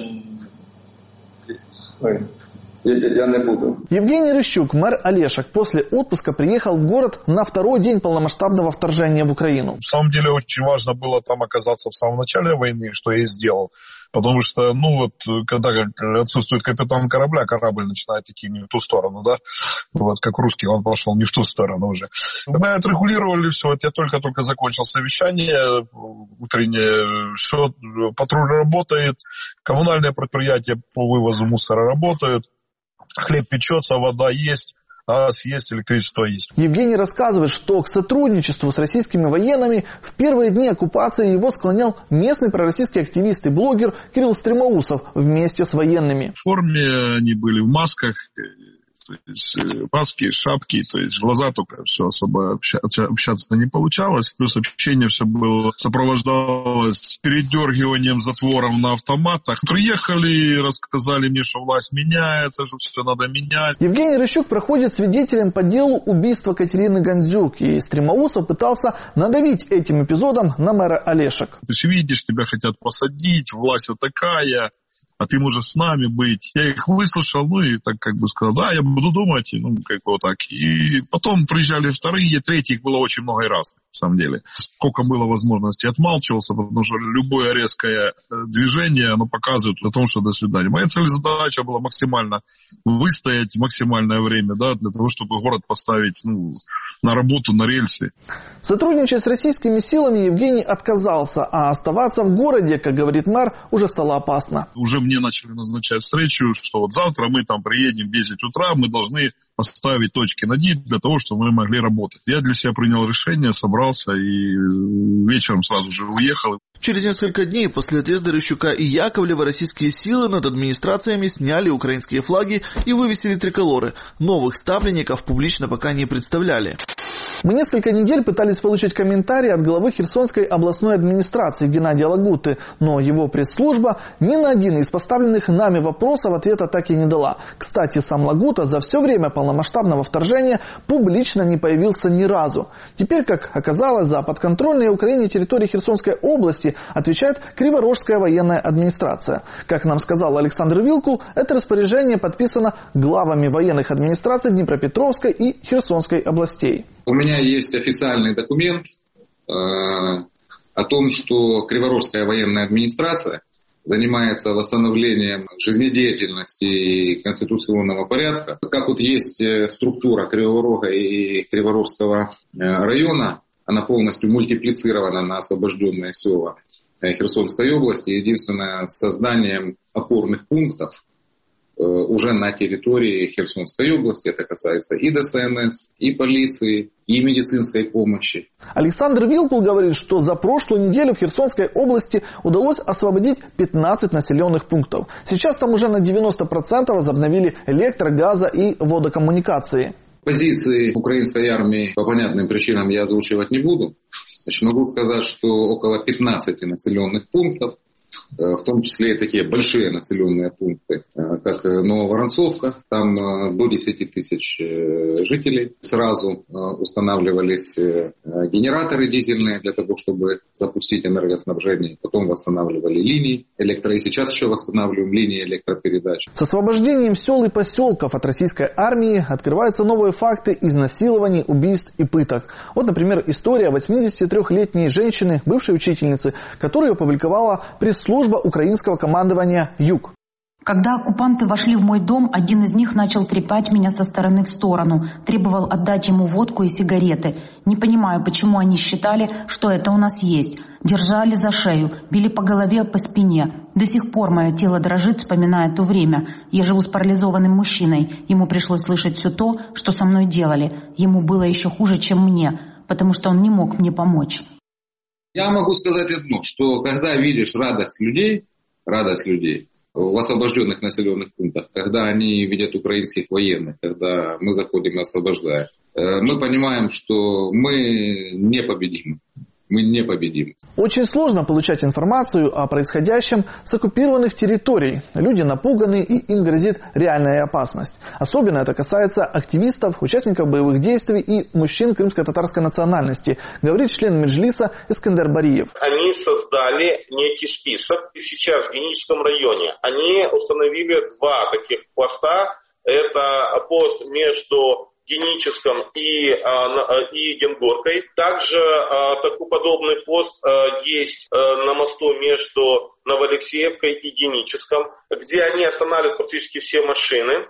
ну, я не буду. Евгений Рыщук, мэр Олешек, после отпуска приехал в город на второй день полномасштабного вторжения в Украину. На самом деле очень важно было там оказаться в самом начале войны, что я и сделал. Потому что, ну вот, когда отсутствует капитан корабля, корабль начинает идти не в ту сторону, да? Вот, как русский, он пошел не в ту сторону уже. Мы отрегулировали все, вот я только-только закончил совещание утреннее, все, патруль работает, коммунальное предприятие по вывозу мусора работает. Хлеб печется, вода есть, газ есть, электричество есть. Евгений рассказывает, что к сотрудничеству с российскими военными в первые дни оккупации его склонял местный пророссийский активист и блогер Кирилл Стремоусов вместе с военными. В форме они были в масках, то есть маски, шапки, то есть глаза только, все особо общаться не получалось. Плюс общение все было сопровождалось передергиванием затворов на автоматах. Приехали, рассказали мне, что власть меняется, что все надо менять. Евгений Рыщук проходит свидетелем по делу убийства Катерины Гандзюк, и Стремоусов пытался надавить этим эпизодом на мэра Олешек. Ты же видишь, тебя хотят посадить, власть вот такая, а ты можешь с нами быть. Я их выслушал, ну и так как бы сказал, да, я буду думать, ну как бы вот так. И потом приезжали вторые, третьи, их было очень много и раз, на самом деле. Сколько было возможностей, отмалчивался, потому что любое резкое движение, оно показывает о том, что до свидания. Моя цель задача была максимально выстоять максимальное время, да, для того, чтобы город поставить, ну, на работу, на рельсы. Сотрудничать с российскими силами Евгений отказался, а оставаться в городе, как говорит мэр, уже стало опасно. Уже мне начали назначать встречу, что вот завтра мы там приедем в десять утра, мы должны поставить точки над «и» для того, чтобы мы могли работать. Я для себя принял решение, собрался и вечером сразу же уехал. Через несколько дней после отъезда Рыщука и Яковлева российские силы над администрациями сняли украинские флаги и вывесили триколоры. Новых ставленников публично пока не представляли. Мы несколько недель пытались получить комментарии от главы Херсонской областной администрации Геннадия Лагуты, но его пресс-служба ни на один из поставленных нами вопросов ответа так и не дала. Кстати, сам Лагута за все время полномасштабного вторжения публично не появился ни разу. Теперь, как оказалось, за подконтрольные Украине территории Херсонской области отвечает Криворожская военная администрация. Как нам сказал Александр Вилкул, это распоряжение подписано главами военных администраций Днепропетровской и Херсонской областей. У меня есть официальный документ э, о том, что Криворожская военная администрация занимается восстановлением жизнедеятельности и конституционного порядка. Как вот есть структура Кривого Рога и Криворожского района, она полностью мультиплицирована на освобожденные села Херсонской области. Единственное, с созданием опорных пунктов уже на территории Херсонской области. Это касается и ДСНС, и полиции, и медицинской помощи. Александр Вилкул говорит, что за прошлую неделю в Херсонской области удалось освободить пятнадцать населенных пунктов. Сейчас там уже на девяносто процентов возобновили электро, газа и водокоммуникации. Позиции украинской армии по понятным причинам я озвучивать не буду. Значит, могу сказать, что около пятнадцати населенных пунктов, в том числе и такие большие населенные пункты, как Нововоронцовка, там до десяти тысяч жителей. Сразу устанавливались генераторы дизельные для того, чтобы запустить энергоснабжение. Потом восстанавливали линии электро. И сейчас еще восстанавливаем линии электропередач. С освобождением сел и поселков от российской армии открываются новые факты изнасилований, убийств и пыток. Вот, например, история восьмидесятитрёхлетней женщины, бывшей учительницы, которую опубликовала пресс-служба украинского командования «Юг». Когда оккупанты вошли в мой дом, один из них начал трепать меня со стороны в сторону, требовал отдать ему водку и сигареты. Не понимаю, почему они считали, что это у нас есть. Держали за шею, били по голове, по спине. До сих пор мое тело дрожит, вспоминая то время. Я живу с парализованным мужчиной. Ему пришлось слышать все то, что со мной делали. Ему было еще хуже, чем мне, потому что он не мог мне помочь. Я могу сказать одно, что когда видишь радость людей, радость людей в освобожденных населенных пунктах, когда они видят украинских военных, когда мы заходим и освобождаем, мы понимаем, что мы непобедимы. Мы непобедимы. Очень сложно получать информацию о происходящем с оккупированных территорий. Люди напуганы, и им грозит реальная опасность. Особенно это касается активистов, участников боевых действий и мужчин крымско-татарской национальности, говорит член Меджлиса Искандер Бариев. Они создали некий список. И сейчас в Геническом районе они установили два таких поста. Это пост между Геническом и, и Генгоркой. Также такой подобный пост есть на мосту между Новоалексеевкой и Геническом, где они останавливают практически все машины.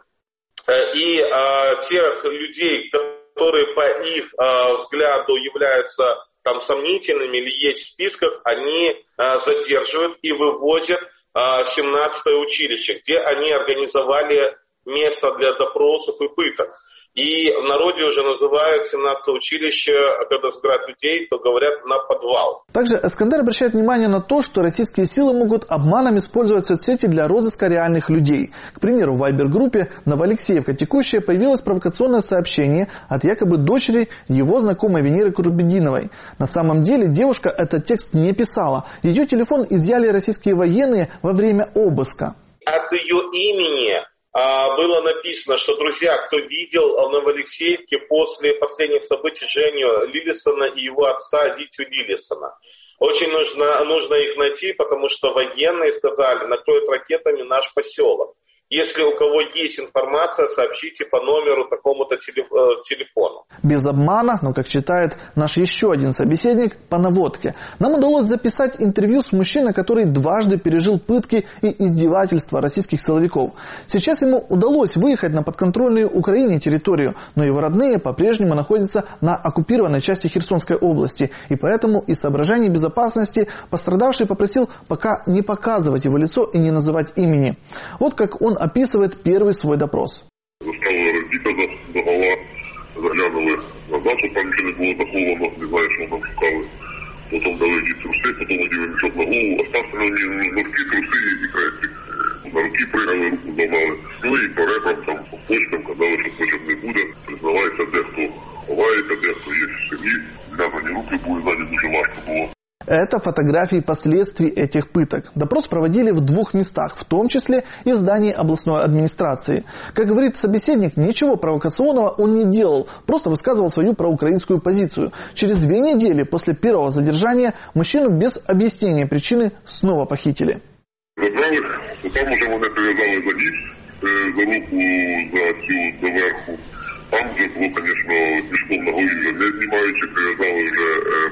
И тех людей, которые по их взгляду являются там сомнительными или есть в списках, они задерживают и вывозят в семнадцатое училище, где они организовали место для допросов и пыток. И в народе уже называют семнадцатое училище, когда собирают людей, то говорят на подвал. Также Искандер обращает внимание на то, что российские силы могут обманом использовать соцсети для розыска реальных людей. К примеру, в вайбер-группе «Новоалексеевка текущая» появилось провокационное сообщение от якобы дочери его знакомой Венеры Курбединовой. На самом деле девушка этот текст не писала. Ее телефон изъяли российские военные во время обыска. От ее имени было написано, что, друзья, кто видел в Новоалексеевке после последних событий Женю Лилисона и его отца Витю Лилисона. Очень нужно, нужно их найти, потому что военные сказали, накроют ракетами наш поселок. Если у кого есть информация, сообщите по номеру такому-то телефону. Без обмана, но, как читает наш еще один собеседник, по наводке. Нам удалось записать интервью с мужчиной, который дважды пережил пытки и издевательства российских силовиков. Сейчас ему удалось выехать на подконтрольную Украине территорию, но его родные по-прежнему находятся на оккупированной части Херсонской области. И поэтому из соображений безопасности пострадавший попросил пока не показывать его лицо и не называть имени. Вот как он описывает первый свой допрос. Заставили родителя до гола, заглянули назад, щоб там нічого не було заховано, не знаю, що там шукали. Потім дали ті труси, потім оділи мішок на голову, остався мені морські труси і крестик. На руки пригали, руку зламали. Ну і по ребрам, там, по почкам казали, що почок не буде. Признавається, дехто ховається, дехто є в сім'ї. Зв'язані руки були, ззаді дуже важко було. Это фотографии последствий этих пыток. Допрос проводили в двух местах, в том числе и в здании областной администрации. Как говорит собеседник, ничего провокационного он не делал, просто высказывал свою проукраинскую позицию. Через две недели после первого задержания мужчину без объяснения причины снова похитили. Забрали, то там уже вони прив'язали за ніс, за руку, за цю, за верху. Там вже було, звісно, мішком на голові вже не знімаючи, прив'язали вже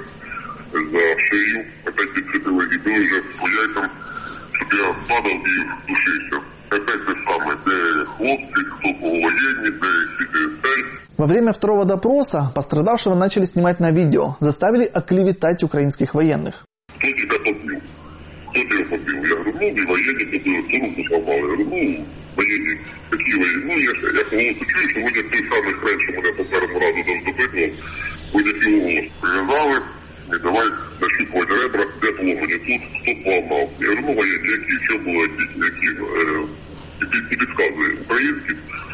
за шею, опять підсипили і били вже по яйцям, щоб я падав і душився. Опять те саме, де хлопці, хто воєнні, де сидять. Во время второго допроса пострадавшего начали снимать на видео, заставили оклеветать украинских военных. Кто тебя побил? Кто тебя побил? Я говорю, ну, не военные, кто руку сломал. Я говорю, ну, военные, какие военные? Ну, я, я по голосу чую, что вони той самий хрен, що мене по першому разу допитував, вони його голос прив'язали. Не давай нащупувати ребра, де поломані тут, хто поламав. Я говорю, ну, воєнні, які, що було, які, які, е, і підказує українські.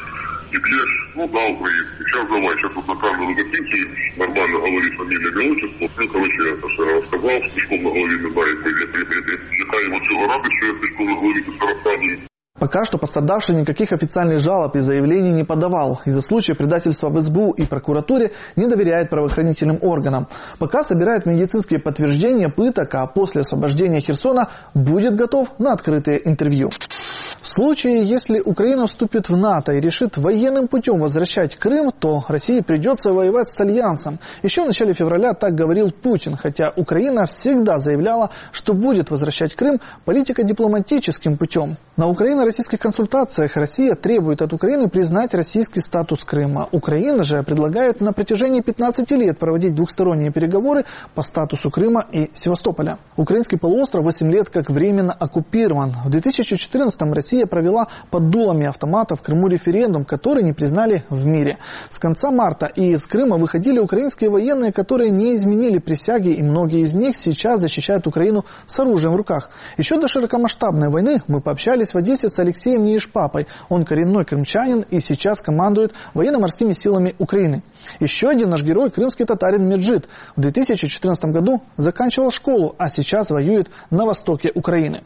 не бьешь, ну да, украинский, сейчас давай, сейчас вот на камеру записывают, нормально говорит фамилия, имя, отчество, ну, короче, я это все рассказал, стишком на голове не дает, яка йому цього ради, що я стишком на голове це розказую. Пока что пострадавший никаких официальных жалоб и заявлений не подавал. Из-за случая предательства в СБУ и прокуратуре не доверяет правоохранительным органам. Пока собирает медицинские подтверждения пыток, а после освобождения Херсона будет готов на открытые интервью. В случае, если Украина вступит в НАТО и решит военным путем возвращать Крым, то России придется воевать с Альянсом. Еще в начале февраля так говорил Путин, хотя Украина всегда заявляла, что будет возвращать Крым политико-дипломатическим путем. На украино-российских консультациях Россия требует от Украины признать российский статус Крыма. Украина же предлагает на протяжении пятнадцати лет проводить двухсторонние переговоры по статусу Крыма и Севастополя. Украинский полуостров восемь лет как временно оккупирован. В две тысячи четырнадцатом Россия провела под дулами автомата в Крыму референдум, который не признали в мире. С конца марта из Крыма выходили украинские военные, которые не изменили присяги, и многие из них сейчас защищают Украину с оружием в руках. Еще до широкомасштабной войны мы пообщались в Одессе с Алексеем Неишпапой. Он коренной крымчанин и сейчас командует военно-морскими силами Украины. Еще один наш герой – крымский татарин Меджид. В две тысячи четырнадцатом году заканчивал школу, а сейчас воюет на востоке Украины.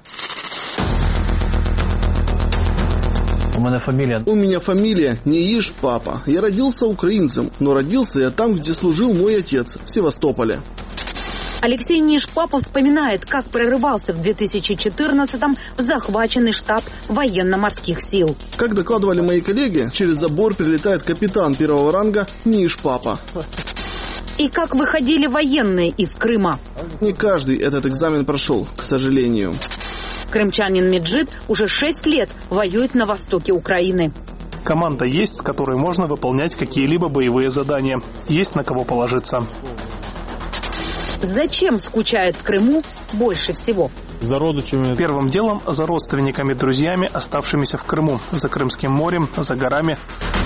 У меня фамилия. У меня фамилия Неишпапа. Я родился украинцем, но родился я там, где служил мой отец, в Севастополе. Алексей Неишпапа вспоминает, как прорывался в две тысячи четырнадцатом в захваченный штаб военно-морских сил. Как докладывали мои коллеги, через забор прилетает капитан первого ранга Неишпапа. И как выходили военные из Крыма? Не каждый этот экзамен прошел, к сожалению. Крымчанин Меджид уже шесть лет воюет на востоке Украины. Команда есть, с которой можно выполнять какие-либо боевые задания. Есть на кого положиться. Зачем скучает в Крыму больше всего? За родичами. Первым делом за родственниками, друзьями, оставшимися в Крыму. За Крымским морем, за горами.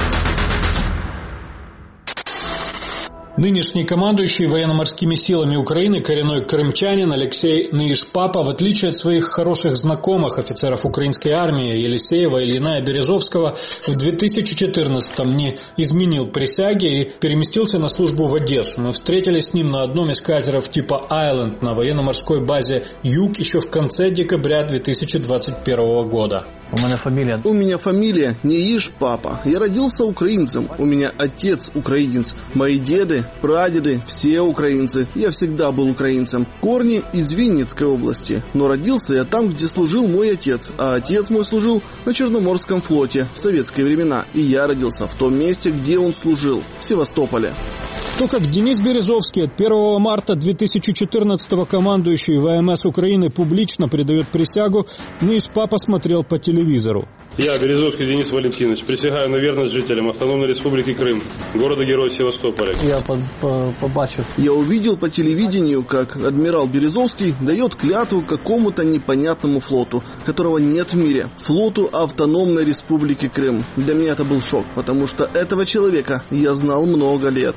Нынешний командующий военно-морскими силами Украины коренной крымчанин Алексей Неишпапа, в отличие от своих хороших знакомых офицеров украинской армии Елисеева, Ильина и Березовского, в две тысячи четырнадцатом не изменил присяги и переместился на службу в Одессу. Мы встретились с ним на одном из катеров типа «Айленд» на военно-морской базе «Юг» еще в конце декабря две тысячи двадцать первого года. У меня фамилия. У меня фамилия Неишпапа. Я родился украинцем. У меня отец украинец. Мои деды, прадеды, все украинцы. Я всегда был украинцем. Корни из Винницкой области. Но родился я там, где служил мой отец. А отец мой служил на Черноморском флоте в советские времена. И я родился в том месте, где он служил, в Севастополе. То, как Денис Березовский от первого марта две тысячи четырнадцатого командующий ВМС Украины публично придает присягу, Неишпапа смотрел по телевизору. Я, Березовский Денис Валентинович, присягаю на верность жителям Автономной Республики Крым, города-героя Севастополя. Я по по побачив. Я увидел по телевидению, как адмирал Березовский дает клятву какому-то непонятному флоту, которого нет в мире. Флоту Автономной Республики Крым. Для меня это был шок, потому что этого человека я знал много лет.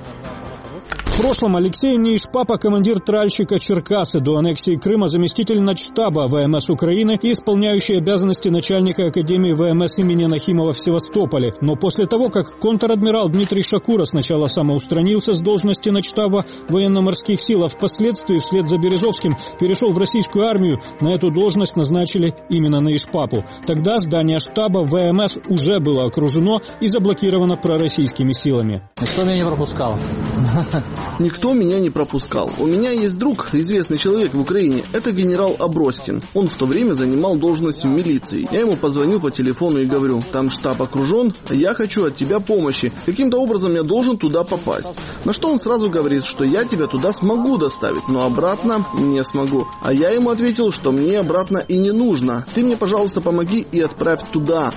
В прошлом Алексей Неишпапа, командир тральщика «Черкасы», до аннексии Крыма заместитель начштаба ВМС Украины и исполняющий обязанности начальника Академии ВМС имени Нахимова в Севастополе. Но после того, как контр-адмирал Дмитрий Шакура сначала самоустранился с должности начштаба военно-морских сил, а впоследствии вслед за Березовским перешел в российскую армию, на эту должность назначили именно Неишпапу. Тогда здание штаба ВМС уже было окружено и заблокировано пророссийскими силами. Никто меня не пропускал. Никто меня не пропускал. У меня есть друг, известный человек в Украине. Это генерал Аброськин. Он в то время занимал должность в милиции. Я ему позвонил по телефону и говорю: там штаб окружен, я хочу от тебя помощи. Каким-то образом я должен туда попасть. На что он сразу говорит, что я тебя туда смогу доставить, но обратно не смогу. А я ему ответил, что мне обратно и не нужно. Ты мне, пожалуйста, помоги и отправь туда.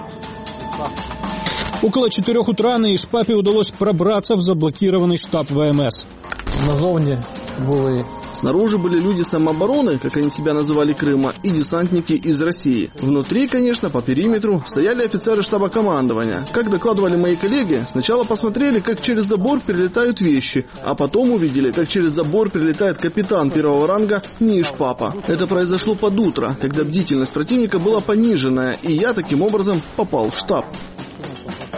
Около четырех утра Неишпапе удалось пробраться в заблокированный штаб ВМС. Назовні були. Снаружи были люди самообороны, как они себя называли, Крыма, и десантники из России. Внутри, конечно, по периметру стояли офицеры штаба командования. Как докладывали мои коллеги, сначала посмотрели, как через забор перелетают вещи, а потом увидели, как через забор перелетает капитан первого ранга Неишпапа. Это произошло под утро, когда бдительность противника была пониженная, и я таким образом попал в штаб.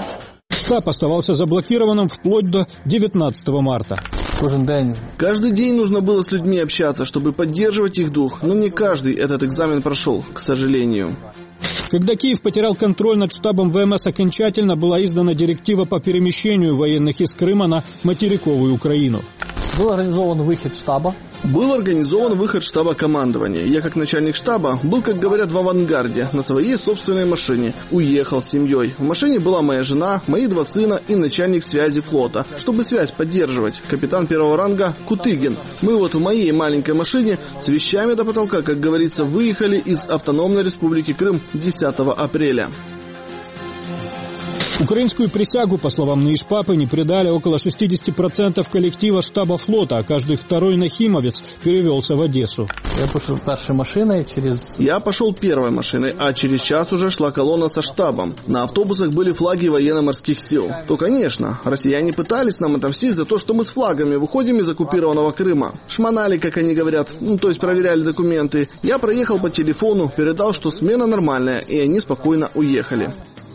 Штаб оставался заблокированным вплоть до девятнадцатого марта. Каждый день нужно было с людьми общаться, чтобы поддерживать их дух, но не каждый этот экзамен прошел, к сожалению. Когда Киев потерял контроль над штабом ВМС окончательно, была издана директива по перемещению военных из Крыма на материковую Украину. Был организован выход штаба. Был организован выход штаба командования. Я, как начальник штаба, был, как говорят, в авангарде, на своей собственной машине. Уехал с семьей. В машине была моя жена, мои два сына и начальник связи флота. Чтобы связь поддерживать, капитан первого ранга Кутыгин. Мы вот в моей маленькой машине с вещами до потолка, как говорится, выехали из Автономной Республики Крым десятого апреля. Украинскую присягу, по словам Нейшпапы, не предали около шестьдесят процентов коллектива штаба флота, а каждый второй нахимовец перевелся в Одессу. Я пошел первой машиной через... Я пошел первой машиной, а через час уже шла колонна со штабом. На автобусах были флаги военно-морских сил. То, конечно, россияне пытались нам отомстить за то, что мы с флагами выходим из оккупированного Крыма. Шмонали, как они говорят, ну, то есть проверяли документы. Я проехал по телефону, передал, что смена нормальная, и они спокойно уехали.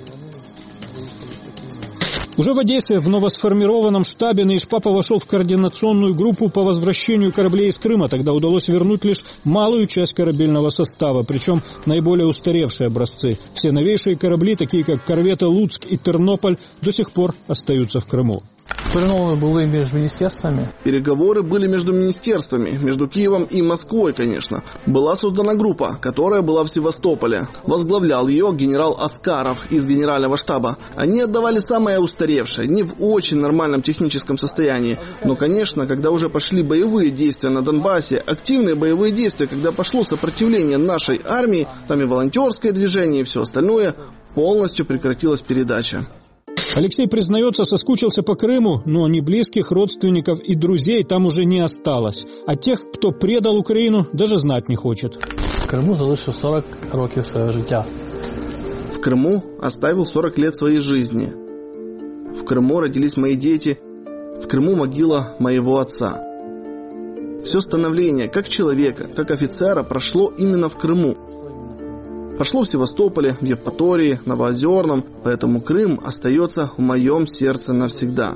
Уже в Одессе в новосформированном штабе Нейшпапа вошел в координационную группу по возвращению кораблей из Крыма. Тогда удалось вернуть лишь малую часть корабельного состава, причем наиболее устаревшие образцы. Все новейшие корабли, такие как корветы «Луцк» и «Тернополь», до сих пор остаются в Крыму. Переговоры были между министерствами? Переговоры были между министерствами, между Киевом и Москвой, конечно. Была создана группа, которая была в Севастополе. Возглавлял ее генерал Аскаров из генерального штаба. Они отдавали самое устаревшее, не в очень нормальном техническом состоянии. Но, конечно, когда уже пошли боевые действия на Донбассе, активные боевые действия, когда пошло сопротивление нашей армии, там и волонтерское движение, и все остальное, полностью прекратилась передача. Алексей признается, соскучился по Крыму, но ни близких, родственников и друзей там уже не осталось. А тех, кто предал Украину, даже знать не хочет. В Криму залишив сорок років свого життя. В Крыму оставил сорок лет своей жизни. В Крыму родились мои дети. В Крыму могила моего отца. Все становление как человека, как офицера прошло именно в Крыму. Прошло в Севастополе, в Евпатории, Новоозерном, поэтому Крым остается в моем сердце навсегда.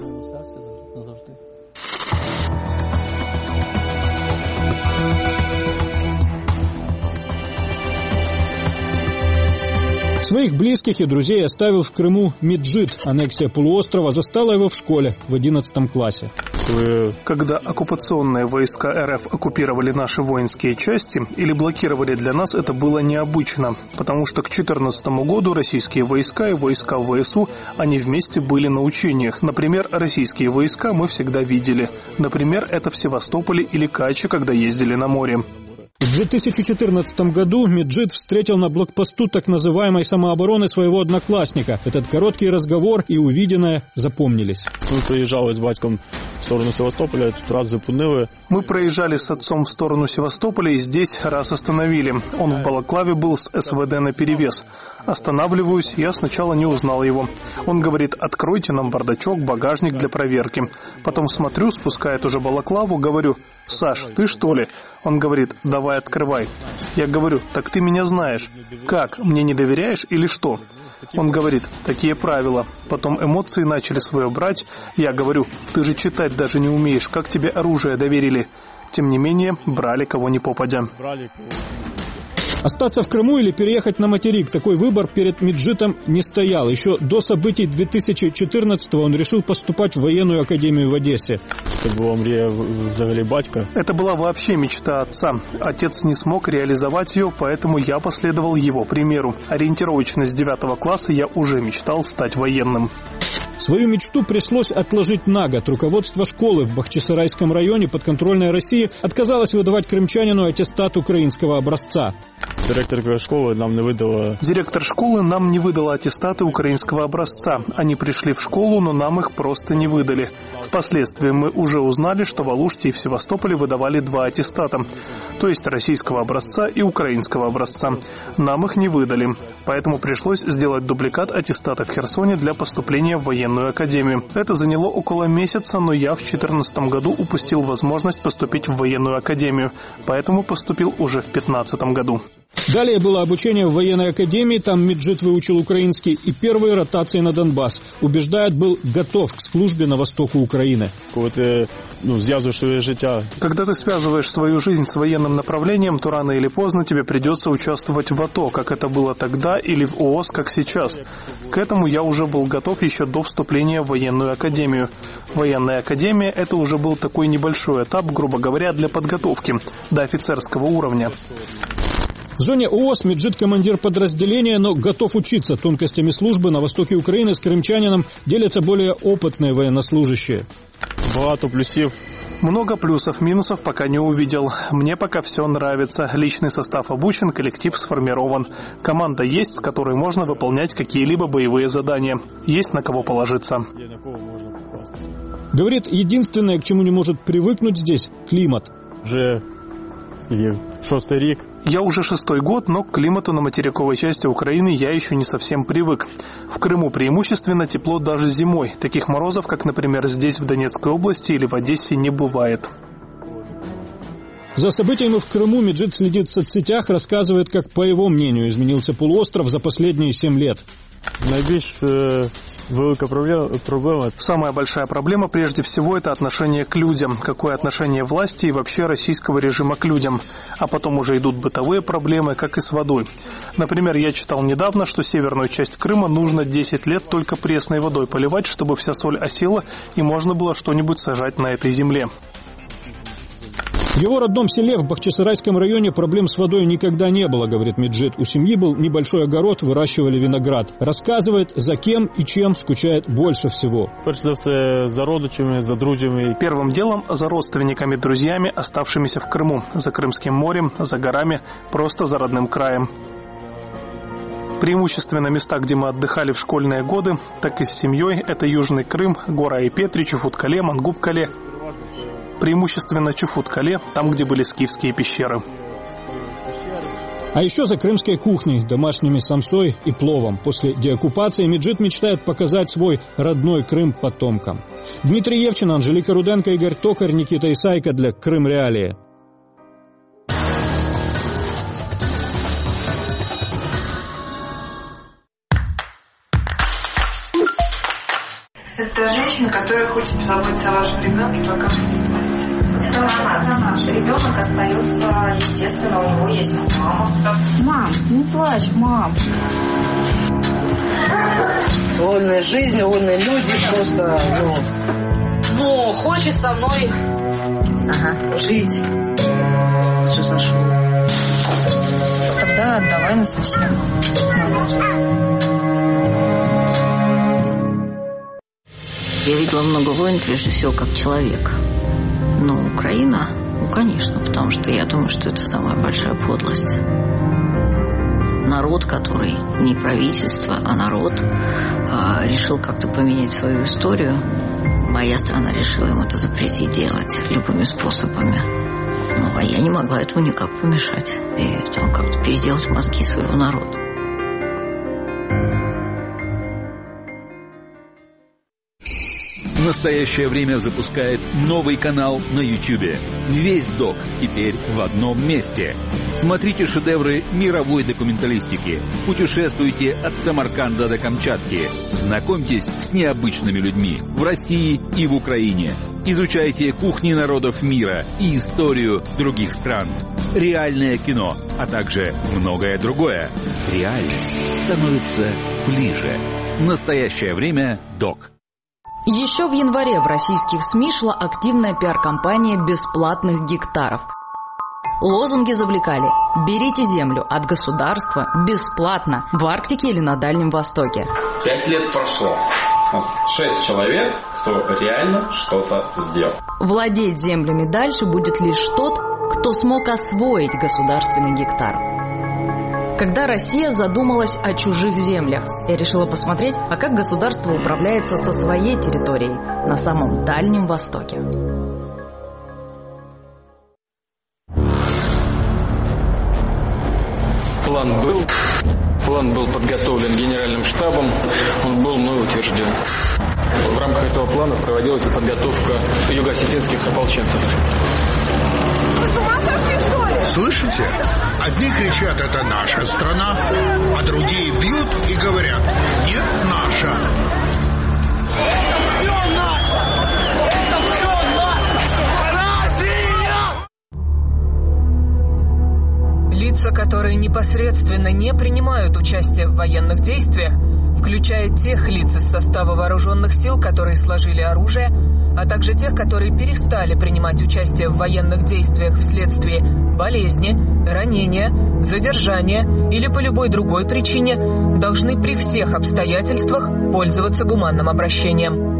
Своих близких и друзей оставил в Крыму Меджид. Аннексия полуострова застала его в школе в одиннадцатом классе. Когда оккупационные войска РФ оккупировали наши воинские части или блокировали для нас, это было необычно, потому что к две тысячи четырнадцатому году российские войска и войска ВСУ, они вместе были на учениях. Например, российские войска мы всегда видели. Например, это в Севастополе или Каче, когда ездили на море. В две тысячи четырнадцатом году Меджид встретил на блокпосту так называемой самообороны своего одноклассника. Этот короткий разговор и увиденное запомнились. Мы проезжали с батьком в сторону Севастополя, тут раз зупинили. Мы проезжали с отцом в сторону Севастополя и здесь раз остановили. Он в балаклаве был с СВД наперевес. Останавливаюсь, я сначала не узнал его. Он говорит: откройте нам бардачок, багажник для проверки. Потом смотрю, спускает уже балаклаву, говорю: Саш, ты что ли? Он говорит: давай открывай. Я говорю: так ты меня знаешь. Как, мне не доверяешь или что? Он говорит: такие правила. Потом эмоции начали свое брать. Я говорю: ты же читать даже не умеешь, как тебе оружие доверили? Тем не менее, брали кого ни попадя. Остаться в Крыму или переехать на материк, такой выбор перед Меджидом не стоял. Еще до событий две тысячи четырнадцатого он решил поступать в военную академию в Одессе. Это была мрия взагалі батька. Это была вообще мечта отца. Отец не смог реализовать ее, поэтому я последовал его примеру. Ориентировочно с девятого класса я уже мечтал стать военным. Свою мечту пришлось отложить на год. Руководство школы в Бахчисарайском районе подконтрольной России отказалось выдавать крымчанину аттестат украинского образца. Директор школы нам не выдала... Директор школы нам не выдала аттестаты украинского образца. Они пришли в школу, но нам их просто не выдали. Впоследствии мы уже узнали, что в Алуште и в Севастополе выдавали два аттестата. То есть российского образца и украинского образца. Нам их не выдали. Поэтому пришлось сделать дубликат аттестата в Херсоне для поступления в военную академию. Это заняло около месяца, но я в две тысячи четырнадцатом году упустил возможность поступить в военную академию. Поэтому поступил уже в две тысячи пятнадцатом году. Далее было обучение в военной академии, там Меджид выучил украинский, и первые ротации на Донбасс. Убеждает, был готов к службе на востоку Украины. Когда ты связываешь свою жизнь с военным направлением, то рано или поздно тебе придется участвовать в АТО, как это было тогда, или в ООС, как сейчас. К этому я уже был готов еще до вступления в военную академию. Военная академия – это уже был такой небольшой этап, грубо говоря, для подготовки до офицерского уровня. В зоне ООС Меджид командир подразделения, но готов учиться. Тонкостями службы на востоке Украины с крымчанином делятся более опытные военнослужащие. Багато плюсів. Много плюсов, минусов пока не увидел. Мне пока все нравится. Личный состав обучен, коллектив сформирован. Команда есть, с которой можно выполнять какие-либо боевые задания. Есть на кого положиться. Говорит, единственное, к чему не может привыкнуть здесь – климат. Уже шостий рік. Я уже шестой год, но к климату на материковой части Украины я еще не совсем привык. В Крыму преимущественно тепло даже зимой. Таких морозов, как, например, здесь в Донецкой области или в Одессе, не бывает. За событиями в Крыму Меджид следит в соцсетях, рассказывает, как, по его мнению, изменился полуостров за последние семь лет. Найбільш велика проблема. Самая большая проблема, прежде всего, это отношение к людям. Какое отношение власти и вообще российского режима к людям. А потом уже идут бытовые проблемы, как и с водой. Например, я читал недавно, что северную часть Крыма нужно десять лет только пресной водой поливать, чтобы вся соль осела и можно было что-нибудь сажать на этой земле. В его родном селе в Бахчисарайском районе проблем с водой никогда не было, говорит Меджид. У семьи был небольшой огород, выращивали виноград. Рассказывает, за кем и чем скучает больше всего. За родичами, за друзьями. Первым делом за родственниками, друзьями, оставшимися в Крыму. За Крымским морем, за горами, просто за родным краем. Преимущественно места, где мы отдыхали в школьные годы, так и с семьей, это Южный Крым, гора Айпетри, Чуфуткале, Мангубкале. Преимущественно Чуфуткале, там, где были скифские пещеры. А еще за крымской кухней, домашними самсой и пловом. После деоккупации Меджид мечтает показать свой родной Крым потомкам. Дмитрий Евчин, Анжелика Руденко, Игорь Токарь, Никита Исайко для Крым Реалии. Это женщина, которая хочет позаботиться о вашем ребенке, пока вы не знаете. Это наш, это наш ребенок остается, естественно, у него есть мама. Мам, не плачь, мам. Вольная жизнь, вольные люди, просто, ну, ну хочет со мной ага. жить. Что за Тогда отдавай на совсем. Я видела много войн, прежде всего, как человек. Но Украина, ну, конечно, потому что я думаю, что это самая большая подлость. Народ, который не правительство, а народ, а, решил как-то поменять свою историю. Моя страна решила им это запретить делать любыми способами. Ну, а я не могла этому никак помешать. И там, как-то переделать мозги своего народа. Настоящее время запускает новый канал на YouTube. Весь док теперь в одном месте. Смотрите шедевры мировой документалистики. Путешествуйте от Самарканда до Камчатки. Знакомьтесь с необычными людьми в России и в Украине. Изучайте кухни народов мира и историю других стран. Реальное кино, а также многое другое. Реальность становится ближе. Настоящее время док. Еще в январе в российских СМИ шла активная пиар-компания бесплатных гектаров. Лозунги завлекали: «Берите землю от государства бесплатно в Арктике или на Дальнем Востоке». Пять лет прошло. Шесть человек, кто реально что-то сделал. Владеть землями дальше будет лишь тот, кто смог освоить государственный гектар. Когда Россия задумалась о чужих землях, я решила посмотреть, а как государство управляется со своей территорией на самом Дальнем Востоке. План был, план был подготовлен генеральным штабом, он был мной утвержден. В рамках этого плана проводилась и подготовка юго-осетинских ополченцев. Вы с ума сошли, что ли? Слышите? Одни кричат, это наша страна, а другие бьют и говорят, нет, наша. Это все наше! Это все наше! Россия! Лица, которые непосредственно не принимают участие в военных действиях, включая тех лиц из состава вооруженных сил, которые сложили оружие, а также тех, которые перестали принимать участие в военных действиях вследствие болезни, ранения, задержания или по любой другой причине, должны при всех обстоятельствах пользоваться гуманным обращением.